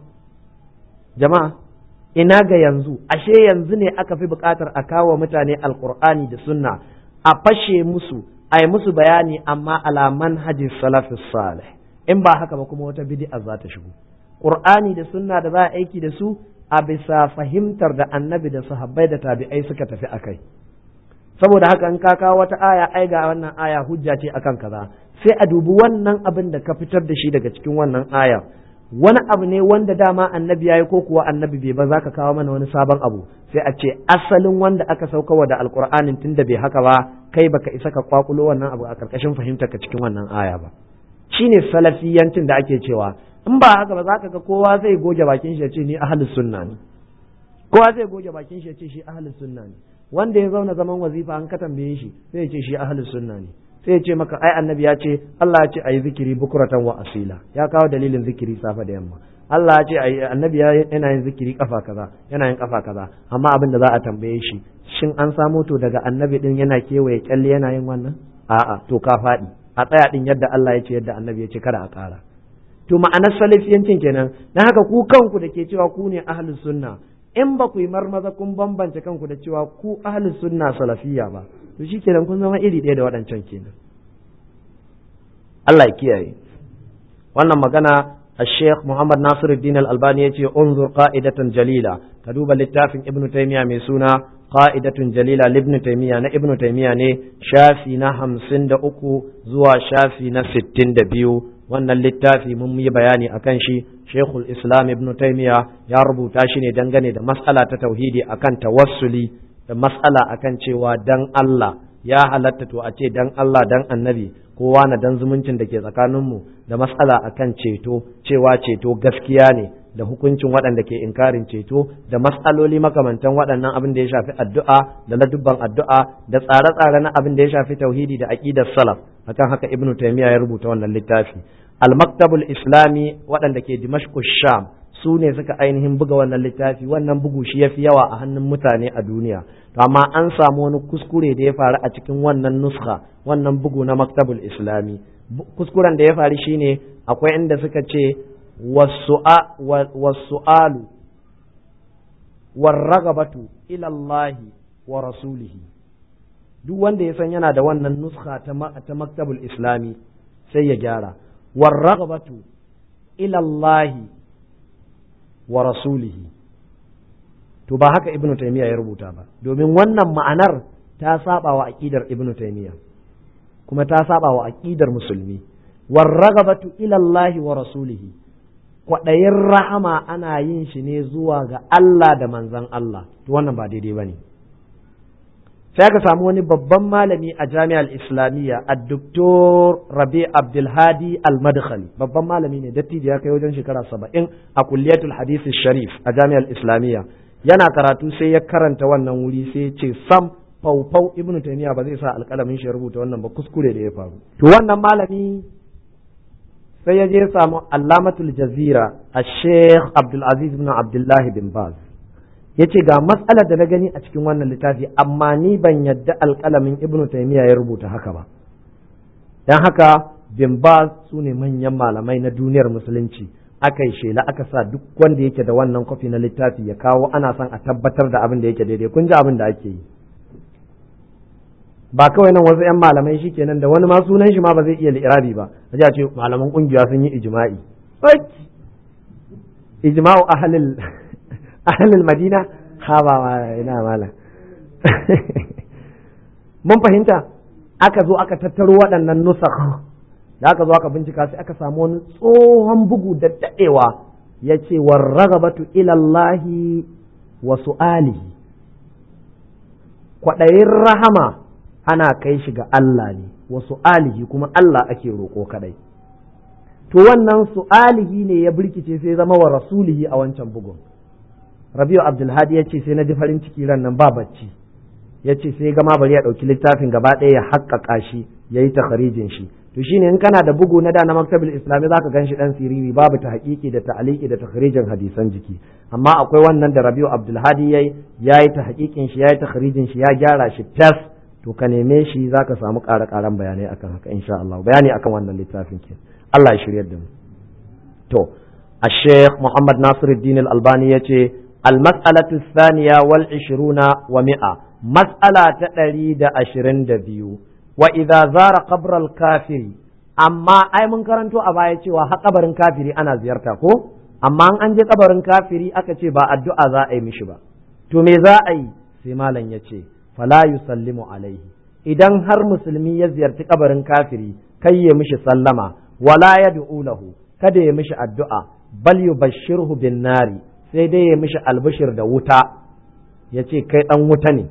jama'a, ina ga yanzu? Ashe yanzu ne aka fi buƙatar a kawo mutane alqur'ani da sunna, a fashe musu, a yi musu bayani, amma ala manhajis salafis salih. In ba haka ba kuma wata bid'a za ta shigo. Qur'ani da sunna da za a aiki da su a bisa fahimtar da annabi da sahabbai da tabi'ai suka tafi akai. Saboda haka in ka kawo wata aya, ai ga wannan aya hujja ce akan kaza, sai a dubi wannan abin da ka fitar da shi daga cikin wannan aya, wani abu ne wanda dama annabi yayi ko kuwa annabi bai ba, za ka kawo mana wani sabon abu, sai a ce asalin wanda aka saukawa da alqur'anin tunda bai haka ba, kai baka isa ka kwakulo wannan abu a karkashin fahimtar ka cikin wannan aya ba. Shine salafiyancin da ake cewa. In ba haka ba za ka ga kowa zai goge bakin shi ya ce ni ahlus sunna ne, kowa zai goge bakin shi ya ce shi ahlus sunna ne. Wanda ya zauna zaman wazifa an ka tambaye shi sai ya ce shi ahlus sunna ne, sai ya ce maka ai annabi ya ce, Allah ya ce ayi zikiri bukuratan wa asila, ya kawo dalilin zikiri safa da yamma. Allah ya ce ayi, annabi yana yin zikiri kafa kaza, yana yin kafa kaza, amma abin da za a tambaye shi, shin an samo to daga annabi din yana kewaye kyalle yana yin wannan? A'a, to ka faɗi, a tsaya din yadda Allah ya ce, yadda annabi ya ce, kada a ƙara. To ma'anar salafiyancin kenan. Dan haka ku kanku da ke cewa ku ne ahlus sunna, in ba ku yi marmaza kun bambance kanku da cewa ku ahlus sunna salafiyya ba, to shikenan kun zama iri ɗaya da waɗancan kenan. Allah ya kiyaye. Wannan magana الشيخ محمد ناصر الدين الألباني يجي انظر قائدة جليلة، كدوب للتافن ابن تيمية ميسونا قائدة جليلة لابن تيمية ابن تيمية شافي نهم سند أكو زوا شافي نستين دبيو. wannan littafi mun yi bayani akan shi. Sheikhul Islam Ibn Taymiyyah ya rubuta shi ne dangane da mas'ala ta tauhidi, akan tawassuli, da mas'ala akan cewa dan Allah ya halatta to a ce dan Allah dan annabi, kowa na dan zumuncin da ke tsakaninmu, da mas'ala akan ceto, cewa ceto gaskiya ne, da hukuncin waɗanda ke inkarin ceto, da mas'aloli makamantan waɗannan abin da ya shafi addu'a da ladubban addu'a, da tsare-tsare na abin da ya shafi tauhidi da aqidar salaf. Akan haka Ibn Taymiyyah ya rubuta wannan littafi. Al-Maktabul Islami waɗanda ke Dimashq Sham su ne suka ainihin buga wannan littafi. Wannan bugu shi yafi yawa a hannun mutane a duniya, to amma an samu wani kuskure da ya faru a cikin wannan nuskha, wannan bugu na Maktabul Islami. Kuskuren da ya faru shine akwai inda suka ce was-su'alu war-ragabatu ila Allah wa rasulihi. Duk wanda ya san yana da wannan nuskha ta Maktabul Islami sai ya gyara war-ragabatu ila Allah wa rasulihi. To ba haka Ibn Taymiyyah ya rubuta ba, domin wannan ma'anar ta saba wa aqidar Ibn Taymiyyah kuma ta saba wa aqidar musulmi. War-ragabatu ila Allah wa rasulihi, kwaɗayin rahama ana yin shi ne zuwa ga Allah da manzon Allah, to wannan ba daidai bane. sai aka samu wani babban malami a jami'ar islamiyya a doktor rabi abdulhadi al-madkhali, babban malami ne, dattijo ya kai wajen shekara 70 a kulliyatul hadisi sharif a jami'ar islamiyya. Yana karatu sai ya karanta wannan wuri sai ya ce sam faufau ibnu taymiya ba zai sa alƙalamin shi ya rubuta wannan ba, kuskure da ya faru. To wannan malami sai ya je ya samu allamatul jazira a sheikh abdulaziz ibn abdullahi bin baz, ya ce ga matsalar da na gani a cikin wannan littafi, amma ni ban yadda alƙalamin ibnu taymiya ya rubuta haka ba. Dan haka bin baz su ne manyan malamai na duniyar musulunci, aka yi shela aka sa duk wanda yake da wannan kwafi na littafi ya kawo, ana son a tabbatar da abin da yake daidai. Kun ji abin da ake yi, ba kawai nan wasu 'yan malamai shi kenan da wani ma sunan shi ma ba zai iya li'irabi ba, a ce malaman kungiya sun yi ijma'i. Ijma'u ahlul madina ha ba ina mala mun fahimta. Aka zo aka tattaro waɗannan nusakh, da aka zo aka bincika sai aka samu wani tsohon bugu da daɗewa ya ce war ragabatu ilallahi wa su'alihi, kwaɗayin rahama ana kai shi ga Allah ne, wa su'alihi kuma Allah ake roƙo kadai. To wannan su'alihi ne ya birkice sai zama wa rasulihi a wancan bugun. Rabi'u Abdulhadi ya ce sai na ji farin ciki ran nan ba bacci, ya ce sai gama bari ya ɗauki littafin gaba ɗaya ya haƙƙaƙa shi ya yi takharijin shi. To shine in kana da bugu na da na maktabul islami zaka gan shi dan siriri, babu ta haƙiƙi da ta'aliki da takharijin hadisan jiki, amma akwai wannan da Rabi'u Abdulhadi yayi ta haƙiƙin shi, yayi takharijin shi, ya gyara shi tas. To ka neme shi zaka samu ƙara-ƙaran bayanai akan haka insha Allah, bayani akan wannan littafin ke. Allah ya shiryar da mu. To Sheikh Muhammad Nasiruddin Al-Albani yace al-mas'alatu thaniya wal 20 wa 100, mas'ala ta 122, wa idza zara qabr al-kafiri, amma ai mun karanto a baya cewa har kabarin kafiri ana ziyarta ko, amma an je kabarin kafiri aka ce ba addu'a za a yi mishi ba. To me za a yi? Sai malam yace fala yusallimu alaihi, idan har musulmi ya ziyarci kabarin kafiri kai ya mishi sallama, wala yad'u lahu, kada ya mishi addu'a, bal yubashshirhu bin nari, sai dai ya mishi albishir da wuta, yace kai dan wuta ne.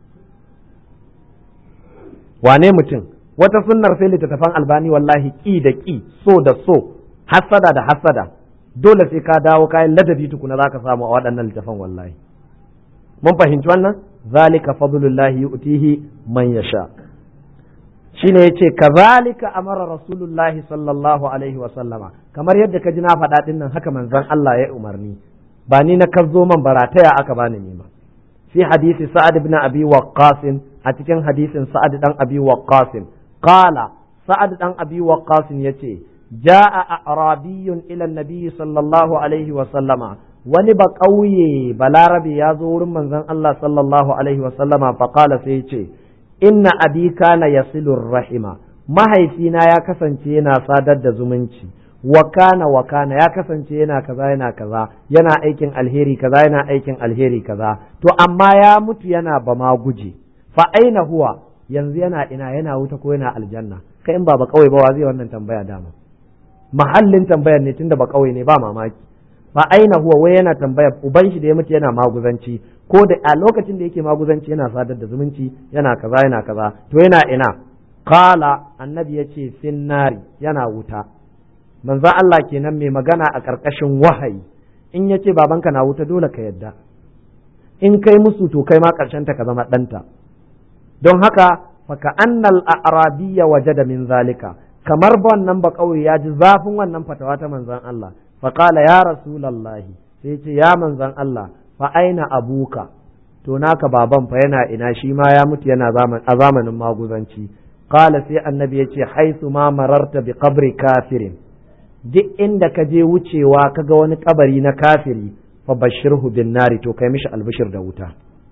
Wane mutum? Wata sunnar sai littattafan Albani wallahi ki da ki, so da so, hassada da hassada, dole sai ka dawo kayan ladabi tukuna zaka samu a waɗannan littattafan wallahi. Mun fahimci wannan? Zalika fadlullahi yu'tihi man yasha. Shine yace kazalika amara rasulullahi sallallahu alaihi wa sallama, kamar yadda ka ji na faɗa din nan haka manzon Allah ya umarni, ba ni na kazo man barataya aka bani nima. Fi hadisi Sa'ad ibn Abi Waqqas, a cikin hadisin Sa'ad dan Abi Waqqas, qala Sa'ad dan Abi Waqqas yace ja'a a'rabiyyun ila an-nabi sallallahu alaihi wa sallama, wani ba ƙauye balarabe ya zo wurin manzon Allah sallallahu alaihi wa sallama, fa qala sai yace inna abi kana yasilur rahima, mahaifina ya kasance yana sadar da zumunci, wa kana ya kasance yana kaza yana aikin alheri kaza yana aikin alheri kaza, to amma ya mutu yana ba ma guje, fa aina huwa, yanzu yana wuta ko yana aljanna? Kai in ba ƙauye ba wa zai wannan tambaya dama, mahallin tambayar ne tunda ba ƙauye ne ba mamaki. Fa aina huwa, wai yana tambaya uban shi da ya mutu yana maguzanci, ko da a lokacin da yake maguzanci yana sadar da zumunci yana kaza, to yana ina? Qala, annabi yace finnari, yana wuta. Manzo Allah kenan mai magana a ƙarƙashin wahayi, in yace babanka na wuta dole ka yadda, in kai musu to kai ma ƙarshen ta ka zama ɗanta. Don haka faka annal a'rabiyya wajada min zalika, kamar wannan ba kauye ya ji zafin wannan fatawa ta manzon Allah, faqala ya rasulullahi, sai ce ya manzon Allah, fa aina abuka, to naka baban fa yana ina, shi ma ya mutu yana a zamanin maguzanci. Qala, sai annabi yace haisu ma mararta bi qabri kafirin, duk inda ka je wucewa kaga wani kabari na kafiri, fa bashirhu bin nari, to kai mishi albishir da wuta.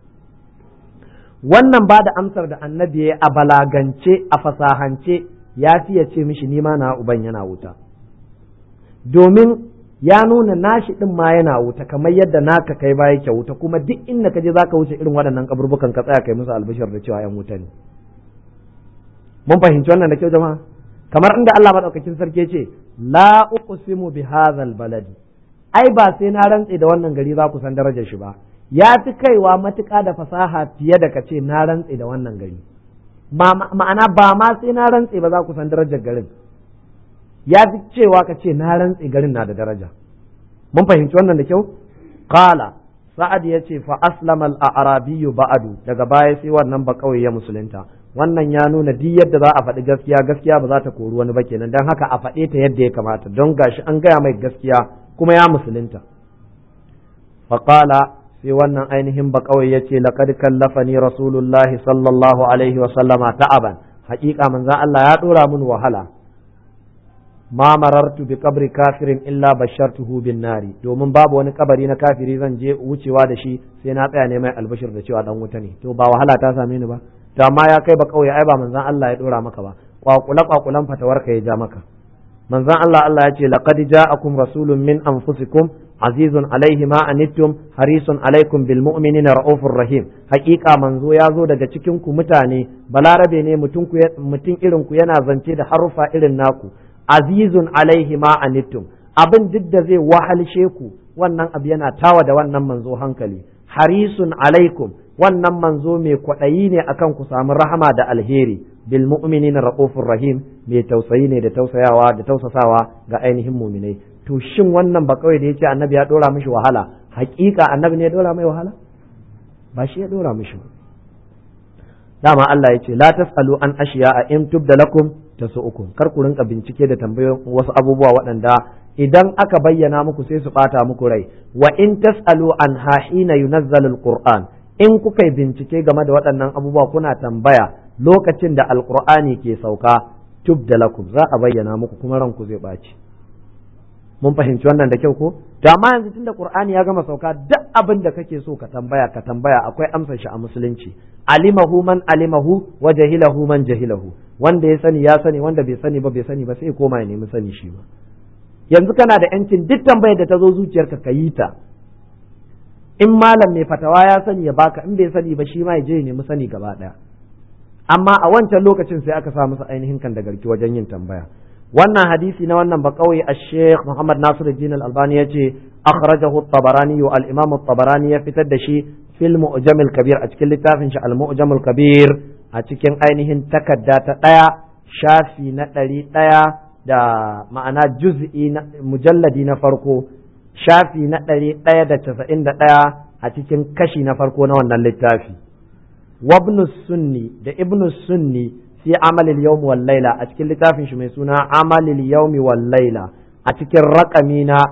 Wannan ba da amsar da annabi ya a balagance a fasahance ya fiye ce mishi nima na uban yana wuta, domin ya nuna nashi din ma yana wuta kamar yadda naka kai ba yake wuta, kuma duk inda ka je zaka wuce irin waɗannan kaburbukan ka tsaya kai musu albishir da cewa yan wuta ne. Mun fahimci wannan da kyau jama'a? Kamar inda Allah madaukakin sarki ce la uqsimu bi hadzal baladi, ai ba sai na rantse da wannan gari za ku san darajar shi ba, ya fi kaiwa matuƙa da fasaha fiye da kace na rantse da wannan gari, ma'ana ba ma sai na rantse ba za ku san darajar garin, ya fi cewa ka ce na rantse garin na da daraja. Mun fahimci wannan da kyau? Qala Sa'ad ya ce fa aslama al-arabiyyu ba'du, daga baya sai wannan ba kauye ya musulunta. Wannan ya nuna duk yadda za a faɗi gaskiya ba za ta kori wani ba kenan, dan haka a faɗe ta yadda ya kamata, don gashi an gaya mai gaskiya kuma ya musulunta. Fa qala sai wannan ainihin ba kauye ya ce laqad kallafani rasulullahi sallallahu alaihi wa sallama ta'aban, haƙiƙa manzon Allah ya dora mun wahala. Ma marartu bi qabri kafirin illa bashartuhu bin nari, domin babu wani kabari na kafiri zan je wucewa da shi sai na tsaya ne mai albashir da cewa dan wuta ne. To ba wahala ta same ni ba, to amma ya kai ba kauye ai ba manzon Allah ya dora maka ba, kwakulan fatawarka ya ja maka. Manzon Allah ya ce laqad ja'akum rasulun min anfusikum azizun alaihi ma anittum harisun alaikum bil mu'minina raufur rahim. Hakika manzo ya zo daga cikin ku mutane, balarabe ne mutum irin ku, yana zance da harufa irin naku. Azizun alaihi ma anittum, abin duk da zai wahalshe ku wannan abu yana tawa da wannan manzo hankali. Harisun alaikum, wannan manzo mai kwaɗayi ne akan ku samu rahama da alheri. Bil mu'minina raufur rahim, mai tausayi ne da tausayawa da tausasawa ga ainihin muminai. To shin wannan ba kawai da yace annabi ya dora mishi wahala, hakika annabi ne ya dora mai wahala? Ba shi ya dora mishi ba. Dama Allah ya ce la tasalu an ashiya in tubda lakum tasu'ukum, kar ku rinka bincike da tambayoyin wasu abubuwa waɗanda idan aka bayyana muku sai su ɓata muku rai. Wa in tasalu an hina yunazzalu alquran, in kuka yi bincike game da waɗannan abubuwa kuna tambaya lokacin da alqur'ani ke sauka, tubda lakum, za a bayyana muku kuma ranku zai ɓaci. Mun fahimci wannan da kyau ko? To amma yanzu tunda Qur'ani ya gama sauka, duk abin da kake so ka tambaya akwai amsar shi a musulunci. Alimahu man alimahu wa jahilahu man jahilahu, wanda ya sani ya sani, wanda bai sani ba sai koma ya nemi sani shi ba. Yanzu kana da yancin duk tambayar da ta zo zuciyarka ka yi ta. In malam mai fatawa ya sani ya baka, in bai sani ba shi ma ya je ya nemi sani gaba daya. Amma a wancan lokacin sai aka sa musu ainihin kan da garki wajen yin tambaya. Wannan hadisi na wannan bakawai al-Sheikh Muhammad Nasiruddin Al-Albani yace akhrajahu at-Tabarani wa al-Imam at-Tabarani ya fitar da shi fil Mu'jam al-Kabir, a cikin littafin shi al-Mu'jam al-Kabir, a cikin ainihin takadda ta 1 shafi na 100 da ma'ana juz'i na mujalladi na farko shafi na 191 a cikin kashi na farko na wannan littafi. Wa ibn Sunni da Ibn Sunni fi amalil yawmi wal laila, a cikin littafin shi mai suna amalil yawmi wal laila, a cikin raƙami na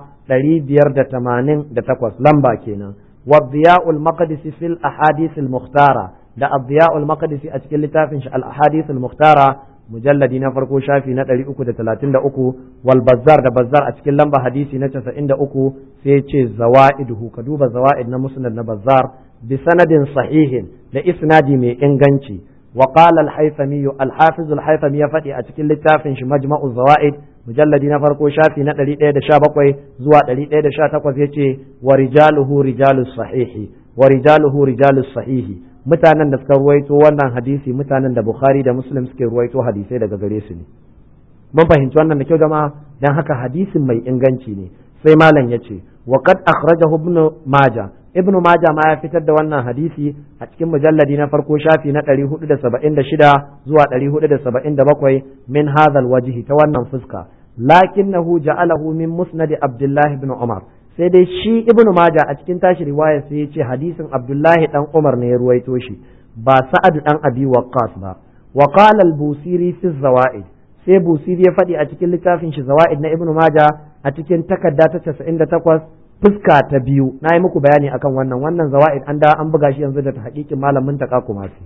588 lamba kenan. Wa Diya'ul Maqdisi fil ahadith al mukhtara, da Diya'ul Maqdisi a cikin littafin shi al ahadith al mukhtara mujalladi na farko shafi na 333. Wal Bazzar da Bazzar a cikin lamba hadisi na 93 sai ce zawaiduhu, ka duba zawaid na musnad na Bazzar bi sanadin sahihin, da isnadi mai inganci. وقال الحيثمي الحافظ الحيثمي يفدي أتكل للتافن مجمع الزوائد مجلد نفرقو شافي نتلي إيدا شابقوي زوا تلي إيدا شاتقوز يتي ورجاله رجال الصحيح رجال الصحيح. mutanen da suka ruwaito wannan hadisi mutanen da Bukhari da Muslim suke ruwaito hadisai daga gare su ne. Mun fahimci wannan da kyau jama'a, dan haka hadisin mai inganci ne. Sai malam yace wa qad akhrajahu ibnu Majah ma ya fitar da wannan hadisi a cikin mujalladi na farko shafi na 476 zuwa 477 min hadhal wajhi, ta wannan fuska. Lakinnahu ja'alahu min musnad Abdullah ibn Umar, sai dai shi ibnu Majah a cikin tashi riwaya sai ya ce hadisin Abdullahi dan Umar ne ya ruwaito shi, ba Sa'ad dan Abi Waqqas ba. Wa qala al-Busiri fi zawaid, sai Busiri ya faɗi a cikin littafin shi zawaid na ibnu Majah a cikin takarda ta 98 fuska ta 2. Na yi muku bayani akan wannan zawa'id an buga shi yanzu da ta hakikin malamin ta Kumasi.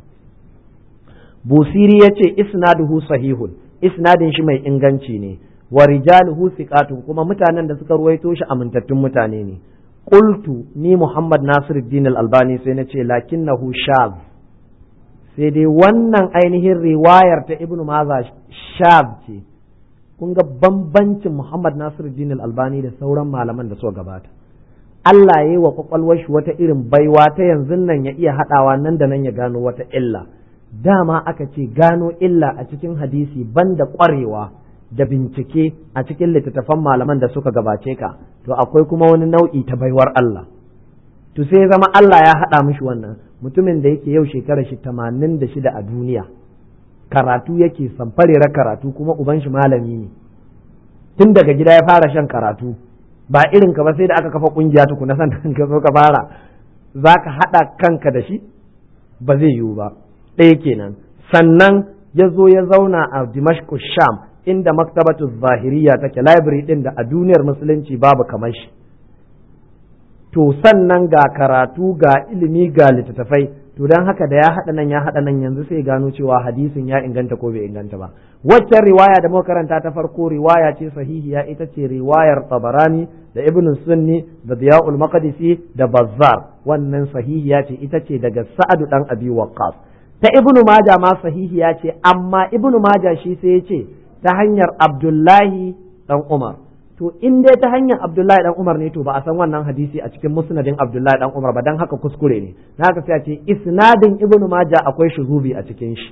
Busiri ya ce isnaduhu sahihun, isnadin shi mai inganci ne. Wa rijaluhu thiqatun, kuma mutanen da suka ruwaito shi amintattun mutane ne. Qultu ni Muhammad Nasiruddin Al-Albani sai na ce lakinnahu shadh, sai dai wannan ainihin riwayar ta Ibn Majah shadh ce. Kun ga bambancin Muhammad Nasiruddin Al-Albani da sauran malaman da suka gabata. Allah ya yi wa kwakwalwar shi wata irin baiwa ta yanzu nan ya iya haɗawa nan da nan ya gano wata illa. Dama aka ce gano illa a cikin hadisi banda ƙwarewa da bincike a cikin littattafan malaman da suka gabace ka, to akwai kuma wani nau'i ta baiwar Allah. to sai ya zama Allah ya haɗa mishi wannan mutumin da yake yau shekara shi 86 a duniya karatu yake samfarera karatu kuma uban shi malami ne tun daga gida ya fara shan karatu ba irin ka ba sai da aka kafa kungiya tukuna sannan ka zo ka fara zaka haɗa kanka da shi ba zai yiwu ba ɗaya kenan sannan ya zo ya zauna a Dimashq Sham inda maktabatu zahiriya take library din da a duniyar musulunci babu kamar shi to sannan ga karatu ga ilimi ga littattafai to don haka da ya haɗa nan yanzu sai gano cewa hadisin ya inganta ko bai inganta ba waccan riwaya da muka karanta ta farko riwaya ce sahihiya ita ce riwayar Tabarani da Ibn Sunni da Diya'ul Maqdisi da Bazzar wannan sahihiya ce ita ce daga Sa'ad dan Abi Waqqas ta Ibn Majah ma sahihiya ce amma Ibn Majah shi sai ya ce ta hanyar Abdullahi dan Umar to in dai ta hanyar Abdullahi dan Umar ne to ba a san wannan hadisi a cikin musnadin Abdullahi dan Umar ba dan haka kuskure ne na haka sai a ce isnadin Ibn Majah akwai shuzubi a cikin shi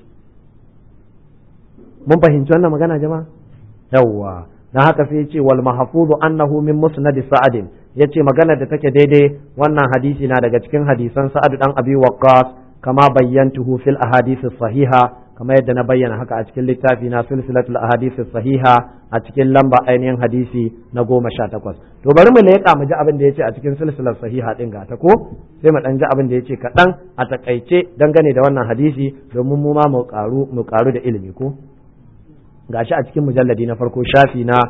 mun fahimci wannan magana jama'a yawwa dan haka sai ya ce wal mahfuzu annahu min musnad Sa'ad yace magana da take daidai wannan hadisi na daga cikin hadisan Sa'ad dan Abi Waqqas kama bayyantuhu fil ahadith sahiha kama yadda na bayyana haka a cikin littafi na silsilatul ahadith sahiha a cikin lamba ainihin hadisi na 18 to bari mu leƙa mu ji abin da yace a cikin silsilar sahiha din ga ta ko sai mu dan ji abin da yace kaɗan a takaice dangane da wannan hadisi domin mu ma mu karu da ilimi ko gashi a cikin mujalladi na farko shafi na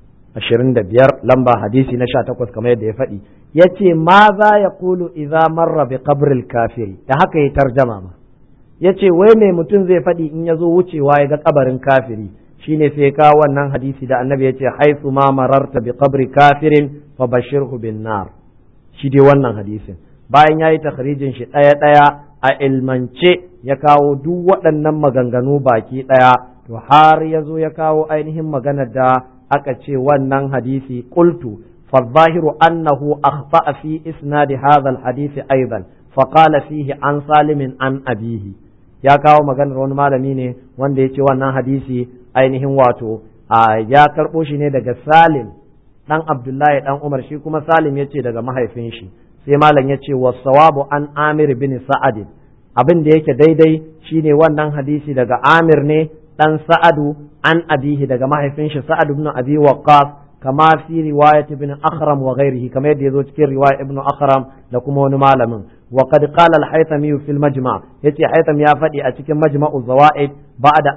25 lamba hadisi na 18 kamar yadda ya faɗi yace ma za ya kulu idza marra bi qabril kafiri da haka ya tarjama ma yace wai me mutum zai faɗi in ya zo wucewa ya ga kabarin kafiri shine sai ka wannan hadisi da annabi yace haythu ma mararta bi qabri kafirin fa bashirhu bin nar shi dai wannan hadisin bayan yayi takhrijin shi daya a ilmance ya kawo duk waɗannan maganganu baki daya to har ya zo ya kawo ainihin maganar da aka ce wannan hadisi qultu فالظاهر أنه أخطأ في إسناد هذا الحديث أيضا فقال فيه عن سالم عن أبيه ya kawo maganar wani malami ne wanda ya ce wannan hadisi ainihin wato ya karɓo shi ne daga Salim ɗan Abdullahi ɗan Umar shi kuma Salim ya ce daga mahaifin shi sai malam ya ce wasawabu an Amir bin Sa'ad abin da yake daidai shine wannan hadisi daga Amir ne ɗan Sa'adu an abihi daga mahaifin shi Sa'ad ibn Abi Waqqas kama fi riwayat ibn Akhram wa ghairihi kama yadda yazo cikin riwaya ibn Akhram da kuma wani malamin wa qad qala al-Haythami fi al-Majma' yace Haytham ya faɗi a cikin Majma'u Zawaid ba'da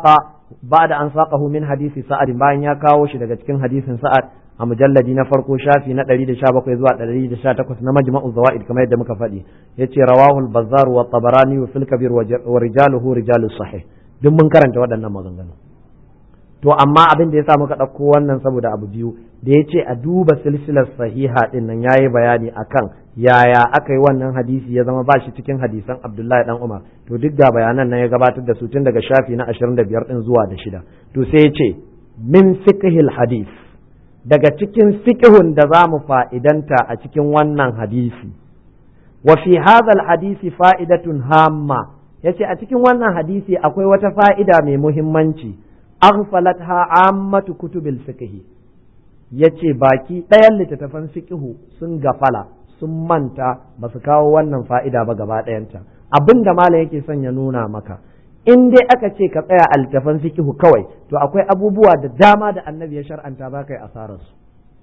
an saqahu min hadisi Sa'ad bayan ya kawo shi daga cikin hadisin Sa'ad a mujalladi na farko shafi na 117 zuwa 118 na Majma'u Zawaid kama yadda muka faɗi yace rawahu al-Bazzar wa Tabarani fi al-Kabir wa rijaluhu rijalus sahih duk mun karanta waɗannan maganganu to amma abin da ya sa muka ɗauko wannan saboda abu biyu da ya ce a duba silsilar sahiha ɗin nan ya yi bayani akan yaya aka yi wannan hadisi ya zama ba shi cikin hadisan Abdullahi dan Umar to duk da bayanan nan ya gabatar da su tun daga shafi na 25 ɗin zuwa da 6 to sai ya ce min fiqhil hadis daga cikin fiqhun da za mu fa'idanta a cikin wannan hadisi wa fi hadha hadisi fa'idatun hamma yace a cikin wannan hadisi akwai wata fa'ida mai muhimmanci aghfalatha ammatu kutubil fiqh yace baki ɗayan littattafan fiqh sun gafala sun manta ba su kawo wannan fa'ida ba gaba ɗayanta abinda malam yake son ya nuna maka in dai aka ce ka tsaya a littattafan fiqh kawai to akwai abubuwa da dama da annabi ya shar'anta ba kai asarar su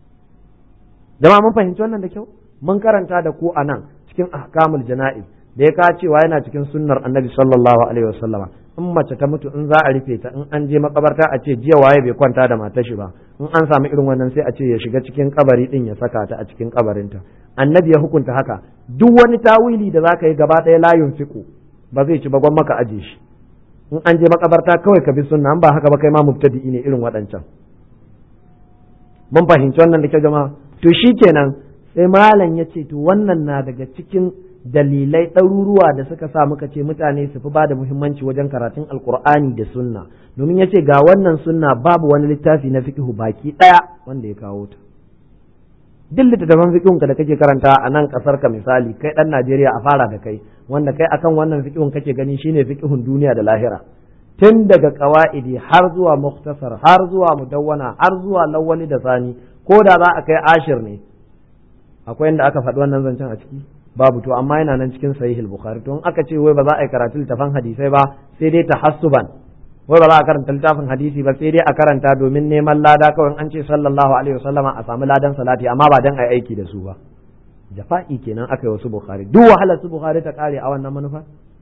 jama'a mun fahimci wannan da kyau mun karanta da ku anan cikin ahkamul jana'iz da ya ka cewa yana cikin sunnar annabi sallallahu alaihi wasallama in mace ta mutu in za a rufe ta in an je makabarta a ce jiya waye bai kwanta da matar shi ba in an samu irin wannan sai a ce ya shiga cikin kabari din ya saka ta a cikin kabarinta annabi ya hukunta haka duk wani tawili da zaka yi gaba ɗaya layun fiqu ba zai ci ba gwan maka aje shi in an je makabarta kawai ka bi sunna an ba haka ba kai ma mubtadi'i ne irin waɗancan mun fahimci wannan da kyau jama'a to shikenan sai malam ya ce to wannan na daga cikin dalilai ɗaruruwa da suka sa muka ce mutane su fi ba da muhimmanci wajen karatun alkur'ani da sunna domin ya ce ga wannan sunna babu wani littafi na fiqhu baki ɗaya wanda ya kawo ta duk littattafan fiqhun ka da kake karanta a nan ƙasar ka misali kai ɗan Najeriya a fara da kai wanda kai akan wannan fiqhun kake gani shine fiqhun duniya da lahira tun daga qawaidi har zuwa muktasar har zuwa mudawwana har zuwa lawwali da sani ko da za a kai ashir ne akwai inda aka faɗi wannan zancen a ciki babu. To amma yana nan cikin sahih al-bukhari. To in aka ce wai ba za a yi karatu littafin hadisai ba sai dai tahassuban, wai ba za a karanta littafin hadisi ba sai dai a karanta domin neman lada kawai, an ce sallallahu alaihi wasallama a samu ladan salati amma ba dan ai aiki da su ba. Jafa'i kenan aka yi wasu bukhari, duk wahalar su bukhari ta kare a wannan manufa.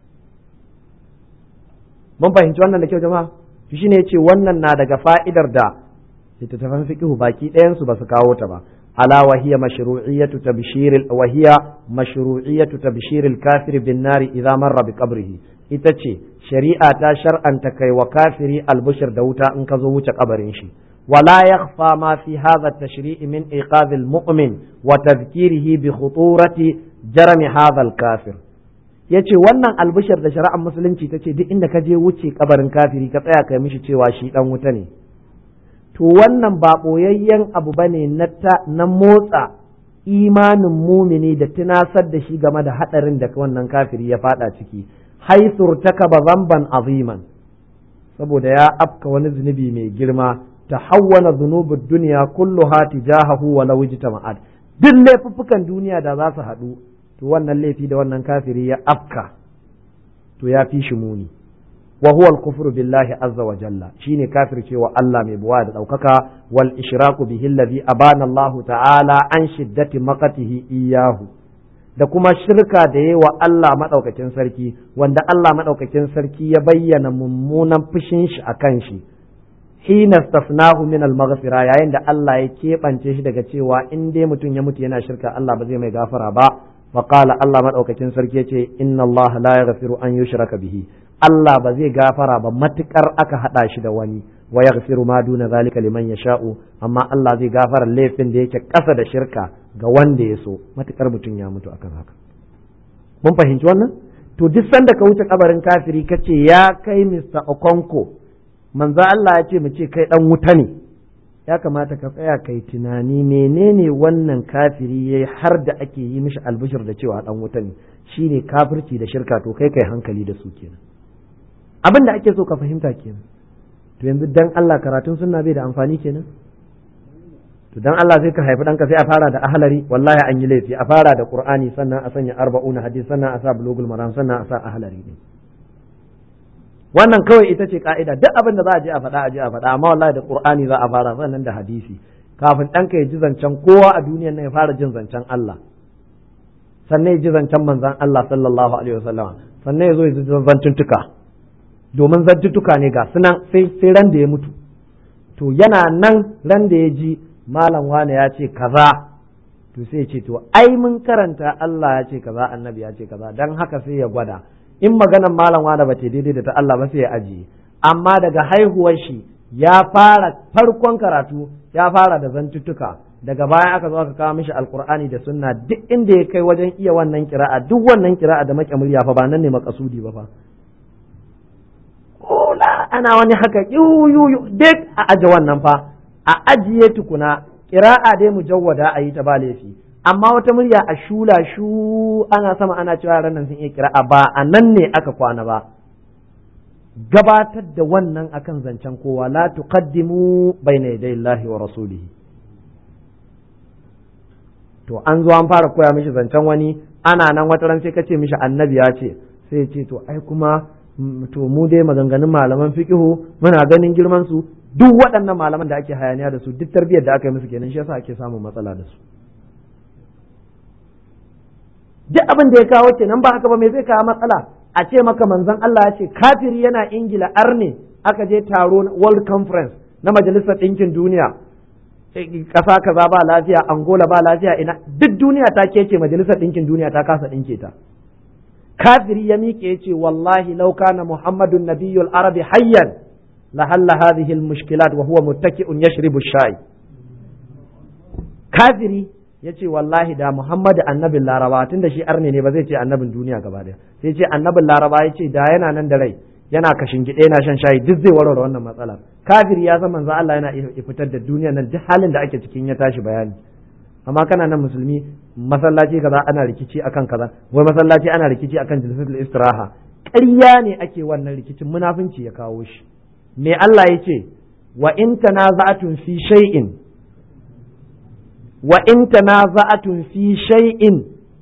Mun fahimci wannan da kyau jama'a. To shine yace wannan na daga fa'idar da littattafan fiqhu baki ɗayan su ba su kawo ta ba. ala wa hiya mashru'iyyatu tabshir al-kafir bin nari idza marra bi qabrihi, ita ce shari'a ta shar'anta kai wa kafiri albushir da wuta in ka zo wuce kabarin shi. ولا يخفى ما في هذا التشريع من إيقاظ المؤمن وتذكيره بخطورة جرم هذا الكافر. yace wannan albishir da shari'ar musulunci tace duk inda ka je wuce kabarin kafiri ka tsaya kai mishi cewa shi dan wuta ne, to wannan ba boyayyen abu bane na motsa imanin mumini da tunasar da shi game da hadarin da wannan kafiri ya fada ciki, haithur takaba zamban aziman, saboda ya afka wani zunubi mai girma. tahawwana dhunubud dunya kulluha tijahahu wa law ijtama'at, duk laifuffukan duniya da za su haɗu to wannan laifi da wannan kafiri ya afka to ya fi shi muni. wa huwa al-kufru billahi azza wa jalla, shine kafir cewa Allah mai buwa da daukaka, wal ishraku bihi alladhi abana Allah ta'ala an shiddati maqatihi iyyahu, da kuma shirka da yayi wa Allah madaukakin sarki, wanda Allah madaukakin sarki ya bayyana mummunan fushin shi akan shi hina stafnahu min al-maghfira, yayin da Allah ya keɓance shi daga cewa in dai mutum ya mutu yana shirka Allah ba zai mai gafara ba. fa qala, Allah madaukakin sarki yace inna Allah la yaghfiru an yushraka bihi, Allah ba zai gafara ba matukar aka hada shi da wani, wa yaghfiru ma duna zalika liman yasha'u, amma Allah zai gafara laifin da yake kasa da shirka ga wanda ya so matukar mutum ya mutu akan haka. Mun fahimci wannan? To duk sanda ka wuce kabarin kafiri kace ya kai Mr. Okonko, manzo Allah ya ce mu ce kai dan wuta ne, ya kamata ka tsaya kai tunani menene wannan kafiri yayi har da ake yi mishi albishir da cewa dan wuta ne, shine kafirci da shirka. To kai hankali da su kenan, abin da ake so ka fahimta kenan. To yanzu dan Allah karatun sunna bai da amfani kenan? To dan Allah sai ka haifi danka sai a fara da ahlari, wallahi an yi laifi, a fara da qur'ani sannan a sanya 40 hadisi sannan a sa bulugul maram sannan a sa ahlari ne. Wannan kawai ita ce ka'ida, duk abin da za a je a faɗa, amma wallahi da qur'ani za a fara sannan da hadisi, kafin ɗanka ya ji zancen kowa a duniyan nan ya fara jin zancen Allah, sannan ya ji zancen manzon Allah sallallahu alaihi wasallam, sannan ya zo ya ji zantuttuka, domin zantuttuka ne ga sunan sai ran da ya mutu. To yana nan ran da ya ji malam wane ya ce kaza, to sai ya ce to ai mun karanta Allah ya ce kaza, annabi ya ce kaza, dan haka sai ya gwada. In maganan malam wada ba ce daidai da ta Allah ba sai ya ajiye, amma daga haihuwar shi ya fara farkon karatu ya fara da zantuttuka, daga baya aka zo aka kawo mishi alkur'ani da sunna, duk inda ya kai wajen iya wannan kira'a, duk wannan kira'a da make murya fa ba nan ne makasudi ba fa. Kola ana wani haka yu duk a aje wannan fa, a ajiye tukuna kira'a dai mujawwada a yi ta ba laifi, amma wata murya a shula shu ana sama ana cewa yaran nan sun iya kira'a, ba a nan ne aka kwana ba. Gabatar da wannan akan zancen kowa, la tuqaddimu bayna yaday Allahi wa rasulihi. To an zo an fara koya mishi zancen wani, ana nan wata ran sai ka ce mishi annabi ya ce, sai ya ce to ai kuma to mu dai maganganun malaman fiqhu muna ganin girman su, duk waɗannan malaman da ake hayaniya da su duk tarbiyyar da aka yi musu kenan, shi yasa ake samun matsala da su. Duk abin da ya kawo kenan, ba haka ba me zai kawo matsala? A ce maka manzon Allah ya ce kafiri yana Ingila arne, aka je taro World Conference na Majalisar Ɗinkin Duniya, ƙasa kaza ba lafiya, Angola ba lafiya, ina duk duniya ta kece, Majalisar Ɗinkin Duniya ta kasa ɗinke ta. Kafiri ya miƙe ya ce wallahi law kana Muhammadun nabiyyul arabi hayyan la halla hadhihi al-mushkilat wa huwa muttaki'un yashribu ash-sha'i. Kafiri ya ce wallahi da Muhammadu annabin Laraba, tun da shi arne ne ba zai ce annabin duniya gaba daya, sai ce annabin Laraba, ya ce da yana nan da rai yana kashin gide yana shan shayi duk zai warware wannan matsalar. Kafiri ya san manzo Allah yana iya fitar da duniya nan duk halin da ake cikin ya tashi bayani. Amma kana nan musulmi, masallaci kaza ana rikici akan kaza, wai masallaci ana rikici akan jilsatul istiraha, ƙarya ne ake wannan rikicin, munafunci ya kawo shi. Me Allah ya ce wa in tanaza'atun fi shay'in wa in tanaza'atun fi shay'in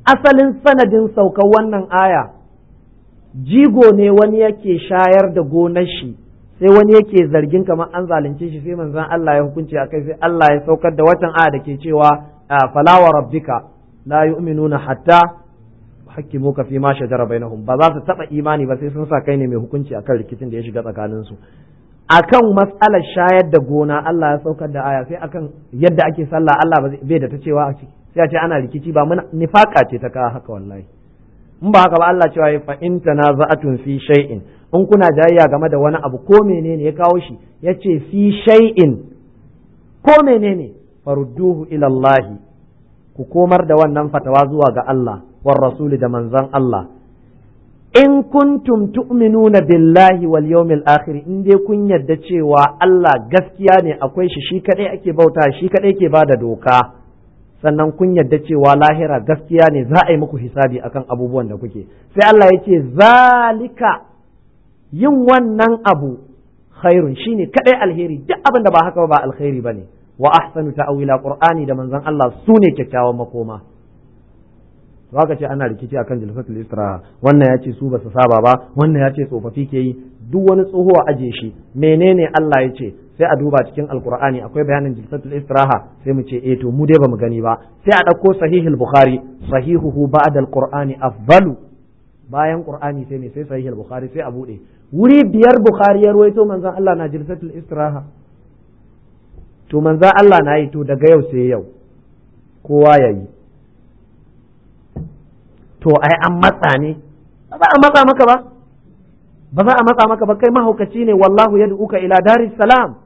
asalin sanadin saukar wannan aya jigo ne wani yake shayar da gonar shi sai wani yake zargin kamar an zalunce shi sai manzon Allah ya hukunci akai sai Allah ya saukar da watan aya da ke cewa fala wa rabbika la yu'minuna hatta hakimuka fi ma shajara bainahum ba za su taba imani ba sai sun sa kai ne mai hukunci akan rikicin da ya shiga tsakanin su akan mas'alar shayar da gona Allah ya saukar da aya sai akan yadda ake sallah Allah bai da ta cewa a ciki sai a ce ana rikici ba mun nifaka ce ta kawo haka wallahi in ba haka ba Allah cewa fa in tanaza'atun fi shay'in in kuna jayayya game da wani abu ko menene ya kawo shi yace fi shay'in ko menene farudduhu ila Allah ku komar da wannan fatawa zuwa ga Allah war rasuli da manzon Allah in kuntum tu'minuna billahi wal yawmil akhir in dai kun yarda cewa Allah gaskiya ne akwai shi kadai ake bauta shi kadai ke bada doka sannan kun yarda cewa lahira gaskiya ne za a yi muku hisabi akan abubuwan da kuke sai Allah ya ce zalika yin wannan abu khairun shine kadai alheri duk abin da ba haka ba alheri bane wa ahsanu ta'wila qur'ani da manzon Allah sune kyakkyawan makoma to haka ce ana rikici akan jalsatul istiraha wannan ya ce su ba su saba ba wannan ya ce tsofaffi ke yi duk wani tsoho a aje shi menene Allah ya ce sai a duba cikin alqur'ani akwai bayanin jalsatul istiraha sai mu ce to mu dai bamu gani ba sai a dauko sahihul bukhari sahihuhu ba'da alqur'ani afdalu bayan qur'ani sai ne sai sahihul bukhari sai a bude wuri biyar bukhari ya ruwaito manzon Allah na jalsatul istiraha to manzon Allah na yi to daga yau sai yau kowa yayi to ai an matsa ne ba a matsa maka ba ba za a matsa maka ba kai mahaukaci ne wallahu yad'uka ila daris salam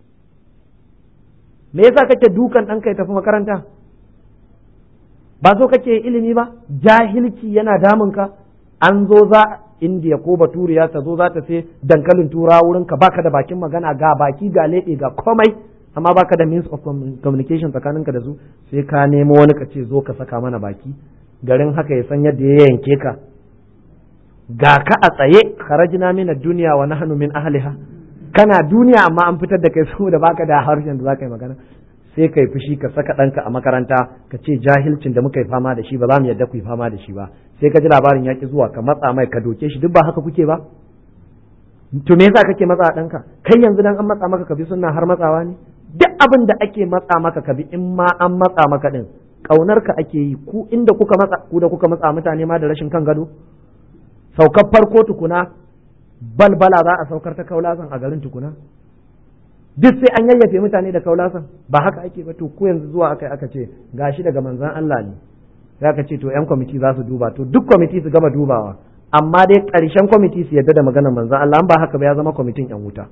me yasa kake dukan ɗanka ya tafi makaranta ba so kake ilimi ba jahilci yana damunka an zo za indiya ko baturiya ta zo za ta sai dankalin tura wurin ka baka da bakin magana ga baki ga leɓe ga komai amma baka da means of communication tsakaninka da su sai ka nemo wani ka ce zo ka saka mana baki garin haka ya san yadda ya yanke ka ga ka a tsaye kharajna min ad-dunya wa nahnu min ahliha kana duniya amma an fitar da kai saboda baka da harshen da zaka yi magana sai kai fushi ka saka ɗanka a makaranta ka ce jahilcin da muka yi fama da shi ba za mu yadda ku yi fama da shi ba sai ka ji labarin ya ki zuwa ka matsa mai ka doke shi duk ba haka kuke ba to me yasa kake matsa ɗanka kai yanzu dan an matsa maka ka bi sunna har matsawa ne duk abin da ake matsa maka ka bi in ma an matsa maka din kaunar ka ake yi ku inda kuka matsa ku da kuka matsa mutane ma da rashin kan gado saukar farko tukuna balbala za a saukar ta kaulasan a garin tukuna duk sai an yayyafe mutane da kaulasan ba haka ake ba to ku yanzu zuwa aka ce gashi daga manzon Allah ne sai aka ce to yan kwamiti za su duba to duk kwamiti su gama dubawa amma dai ƙarshen kwamiti su yadda da maganar manzon Allah an ba haka ba ya zama kwamitin yan wuta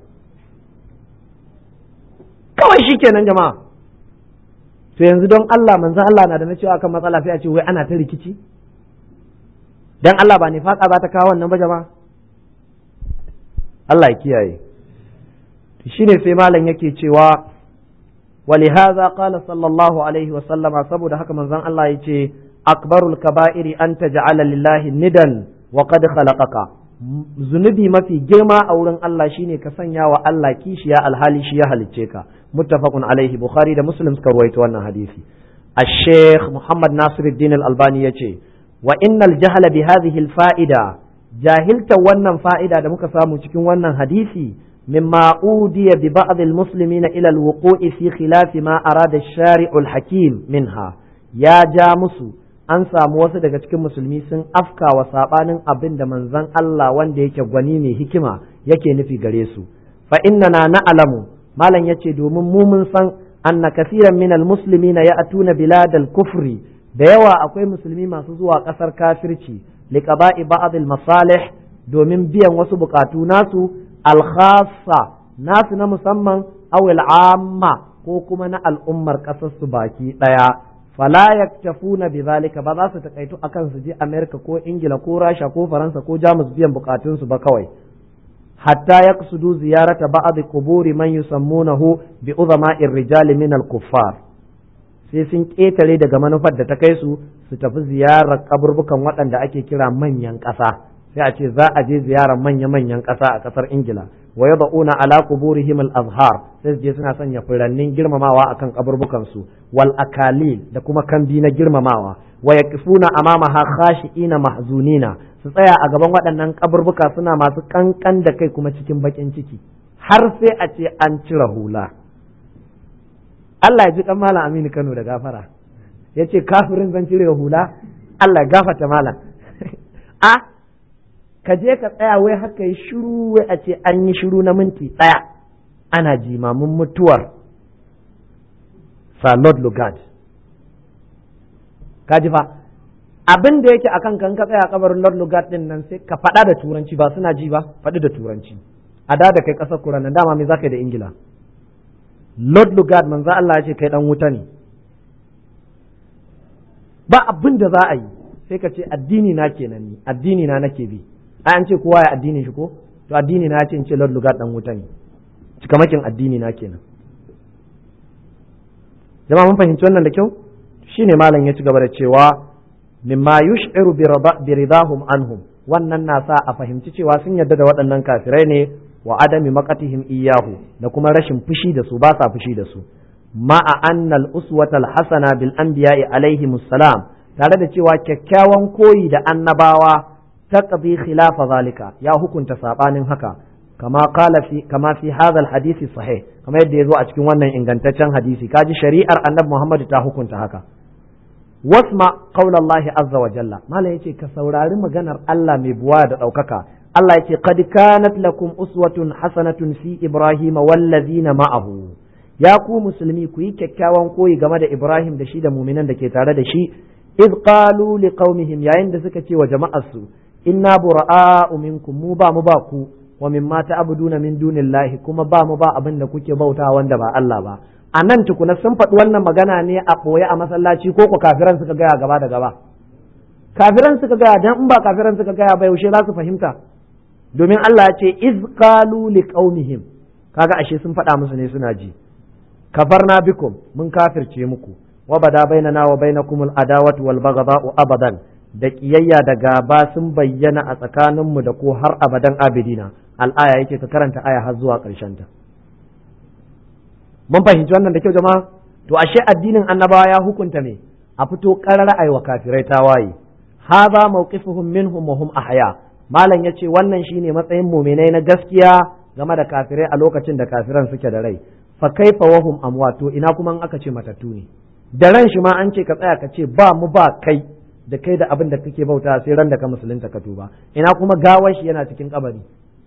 kawai shikenan jama'a to yanzu don Allah manzon Allah na da na cewa akan matsala sai a ce wai ana ta rikici dan Allah ba nifaka za ta kawo wannan ba jama'a Allah ya kiyaye shine sai malam yake cewa ولهذا قال صلى الله عليه وسلم saboda haka manzon Allah yace akbarul kaba'iri an taj'ala lillahi nidan wa qad khalaqaka zunubi mafi girma a wurin Allah shine ka sanya wa Allah kishiya alhali shi ya halicce ka muttafaqun alaihi bukhari da muslim suka ruwaito wannan hadisi الشيخ محمد ناصر الدين الألباني yace وإن الجهل بهذه الفائدة جاهلت wannan fa'ida da muka samu cikin wannan hadisi مما أودي ببعض المسلمين إلى الوقوع في خلاف ما أراد الشارع الحكيم منها يا جامس an samu wasu daga cikin musulmi sun afka wa sabanin abin da manzon Allah wanda yake gwani ne hikima yake nufi gare su fa innana na'lamu malam yace domin mu mun san anna kaseeran min almuslimina ya'tuna bilad al-kufri da yawa akwai musulmi masu zuwa kasar kafirci liqaba'i ba'd al-masalih domin biyan wasu bukatu nasu al-khassa nasu na musamman aw al-amma ko kuma na al'ummar kasar su baki daya fala yaktafuna bidhalika ba za su takaitu akan su je America ko Ingila ko Rasha ko Faransa ko Jamus biyan bukatun su ba kawai hatta yaqsudu ziyarata ba'd quburi man yusammunahu bi uzama'ir rijal min al-kuffar sai sun ketare daga manufar da ta kai su su tafi ziyarar kaburbukan waɗanda ake kira manyan ƙasa sai a ce za a je ziyarar manya-manyan ƙasa a ƙasar Ingila wa yad'una ala quburihim al-azhar sai je suna sanya furannin girmamawa akan kaburbukan su wal akalil da kuma kambi na girmamawa wa yaqifuna amamaha khashi'ina mahzunina, su tsaya a gaban waɗannan kaburbuka suna masu kankan da kai kuma cikin bakin ciki, har sai a ce an cire hula. Allah ya ji kan Malam Aminu Kano da gafara, ya ce kafirin zan cire hula, Allah ya gafata malam. Ka je ka tsaya wai haka yi shiru, wai a ce an yi shiru na minti ɗaya ana jimamin mutuwar Sir Lord Lugard. Ka ji fa abin da yake akan kan ka tsaya kabarin Lord Lugard din nan, sai ka faɗa da turanci, ba suna ji ba, faɗi da turanci. A da kai ƙasar Kuran nan dama me za ka yi da Ingila? Lord Lugard manzo Allah ya ce kai dan wuta ne. Ba abin da za a yi sai ka ce addini na kenan ni, addini na nake bi. An ce kowa ya addinin shi ko? To addini na ce in ce Lord Lugard dan wuta ne. Cikamakin addini na kenan. Jama'a mun fahimci wannan da kyau? Shine malam ya ci gaba da cewa mimma yush'iru bi ridahum anhum, wannan na sa a fahimci cewa sun yarda da waɗannan kafirai ne, wa adami maqatihim iyyahu, da kuma rashin fushi da su, ba sa fushi da su. Ma'a annal uswatal hasana bil anbiya'i alaihimus salam, tare da cewa kyakkyawan koyi da annabawa taqdi khilafa zalika, ya hukunta sabanin haka, kama fi hadha alhadisi sahih, kama yadda yazo a cikin wannan ingantaccen hadisi, kaji shari'ar annabi Muhammad ta hukunta haka. Wasma qaulallahi azza wa jalla, malai yace ka saurari maganar Allah mai buwa da daukaka. Allah yace qad kanat lakum uswatun hasanatun fi Ibrahim wallazina ma'ahu, ya ku musulmi ku yi kyakkyawan koyi game da Ibrahim da shi da muminan da ke tare da shi, iz qalu liqaumihim, yayin da suka ce wa jama'arsu, inna bura'a'u minkum, mu ba ku, wa mimma ta'buduna min dunillahi, kuma ba abin da kuke bauta wanda ba Allah ba. A nan tukuna sun faɗi wannan magana ne a ɓoye a masallaci, ko kafiran suka gaya gaba da gaba? Kafiran suka gaya, dan in ba kafiran suka gaya ba yaushe za su fahimta? Domin Allah ya ce iz qalu liqaumihim, kaga ashe sun faɗa musu ne suna ji. Kafarna bikum, mun kafirce muku, wa bada bainana wa bainakumul adawatu wal baghdha'u abadan, da kiyayya da gaba sun bayyana a tsakaninmu da ko har abadan abidina. Al'aya yake ka karanta aya har zuwa ƙarshen ta. Mun fahimci wannan da kyau jama'a? To ashe addinin annabawa ya hukunta me? A fito ƙarara ayi wa kafirai tawaye. Hadha mawqifuhum minhum wa hum ahya. Malam yace wannan shine matsayin mu'minai na gaskiya game da kafirai a lokacin da kafiran suke da rai. Fa kaifa wa hum amwat, to ina kuma in aka ce matattu ne? Da ran shi ma an ce ka tsaya ka ce ba mu ba kai da kai da abin da kake bauta sai ran da ka musulunta ka tuba. Ina kuma gawar shi yana cikin kabari.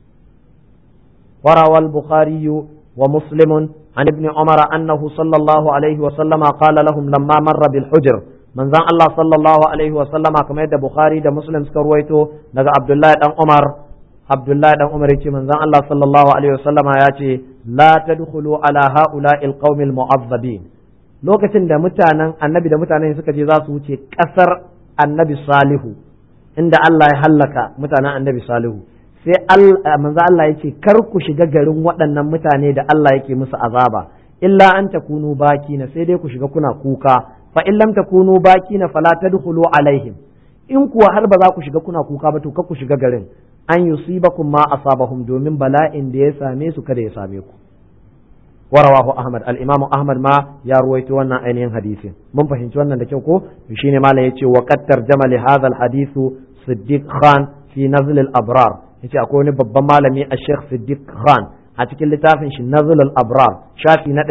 Warawal Bukhari wa Muslimun عن ابن عمر أنه صلى الله عليه وسلم قال لهم لما مر بالحجر، من ذا الله صلى الله عليه وسلم كما يد بخاري دا مسلم سكرويته نجا عبد الله بن عمر يتي من ذا الله صلى الله عليه وسلم ياتي لا تدخلوا على هؤلاء القوم المعذبين. lokacin da mutanen annabi da mutanen suka je za su wuce kasar annabi Salihu, inda Allah ya hallaka mutanen annabi Salihu, sai manzo Allah ya ce kar ku shiga garin waɗannan mutane da Allah yake musu azaba, illa an takunu bakina, sai dai ku shiga kuna kuka, fa in lam takunu bakina fala tadkhulu alaihim, in kuwa har ba za ku shiga kuna kuka ba to kar ku shiga garin, an yusibakum ma asabahum, domin bala'in da ya same su kada ya same ku. warawahu Ahmad, al-Imam Ahmad ma ya ruwaito wannan ainihin hadisin. Mun fahimci wannan da kyau ko? Shine malam yace wa qad tarjama li hadha al-hadithu Siddiq Khan fi Nazl al-Abrar, yace akwai wani babban malami a Sheikh Siddiq Khan a cikin littafin shi Nazl al-Abrar shafi na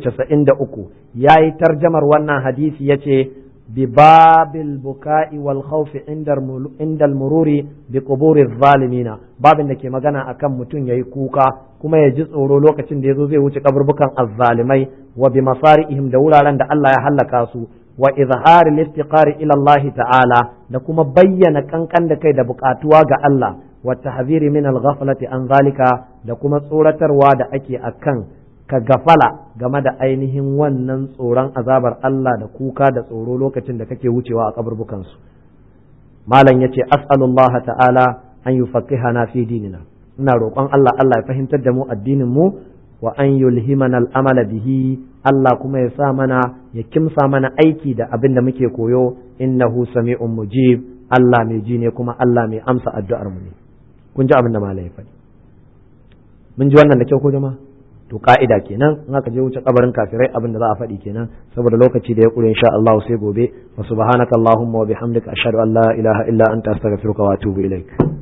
293 yayi tarjamar wannan hadisi yace bi babil buka'i wal khawf inda al-mururi bi quburi adh-dhalimina, babin da ke magana akan mutum yayi kuka kuma ya ji tsoro lokacin da yazo zai wuce kaburbukan azzalimai, wa bi masarihim, da wuraren da Allah ya halaka su, wa izhari al-iftiqari ila Allah ta'ala, da kuma bayyana kankan da kai da bukatuwa ga Allah, wa tahziri min al-ghaflati an zalika, da kuma tsoratarwa da ake akan ka gafala game da ainihin wannan tsoron azabar Allah da kuka da tsoro lokacin da kake wucewa a kaburbukan su. Malam yace as'alullah ta'ala an yufaqqihana fi dinina, ina roƙon Allah ya fahimtar da mu addinin mu, wa an yulhimana al-amala bihi, Allah kuma ya sa mana, ya kimsa mana aiki da abin da muke koyo, innahu sami'un mujib, Allah mai ji ne kuma Allah mai amsa addu'ar mu ne. Kun ji abin da malai ya faɗi? Mun ji wannan da kyau ko jama'a? to ka'ida kenan in aka je wuce kabarin kafirai abin da za a faɗi kenan saboda lokaci da ya kure insha Allah sai gobe wa subhanakallahumma wa bihamdika ashhadu an la ilaha illa anta astaghfiruka wa atubu ilaik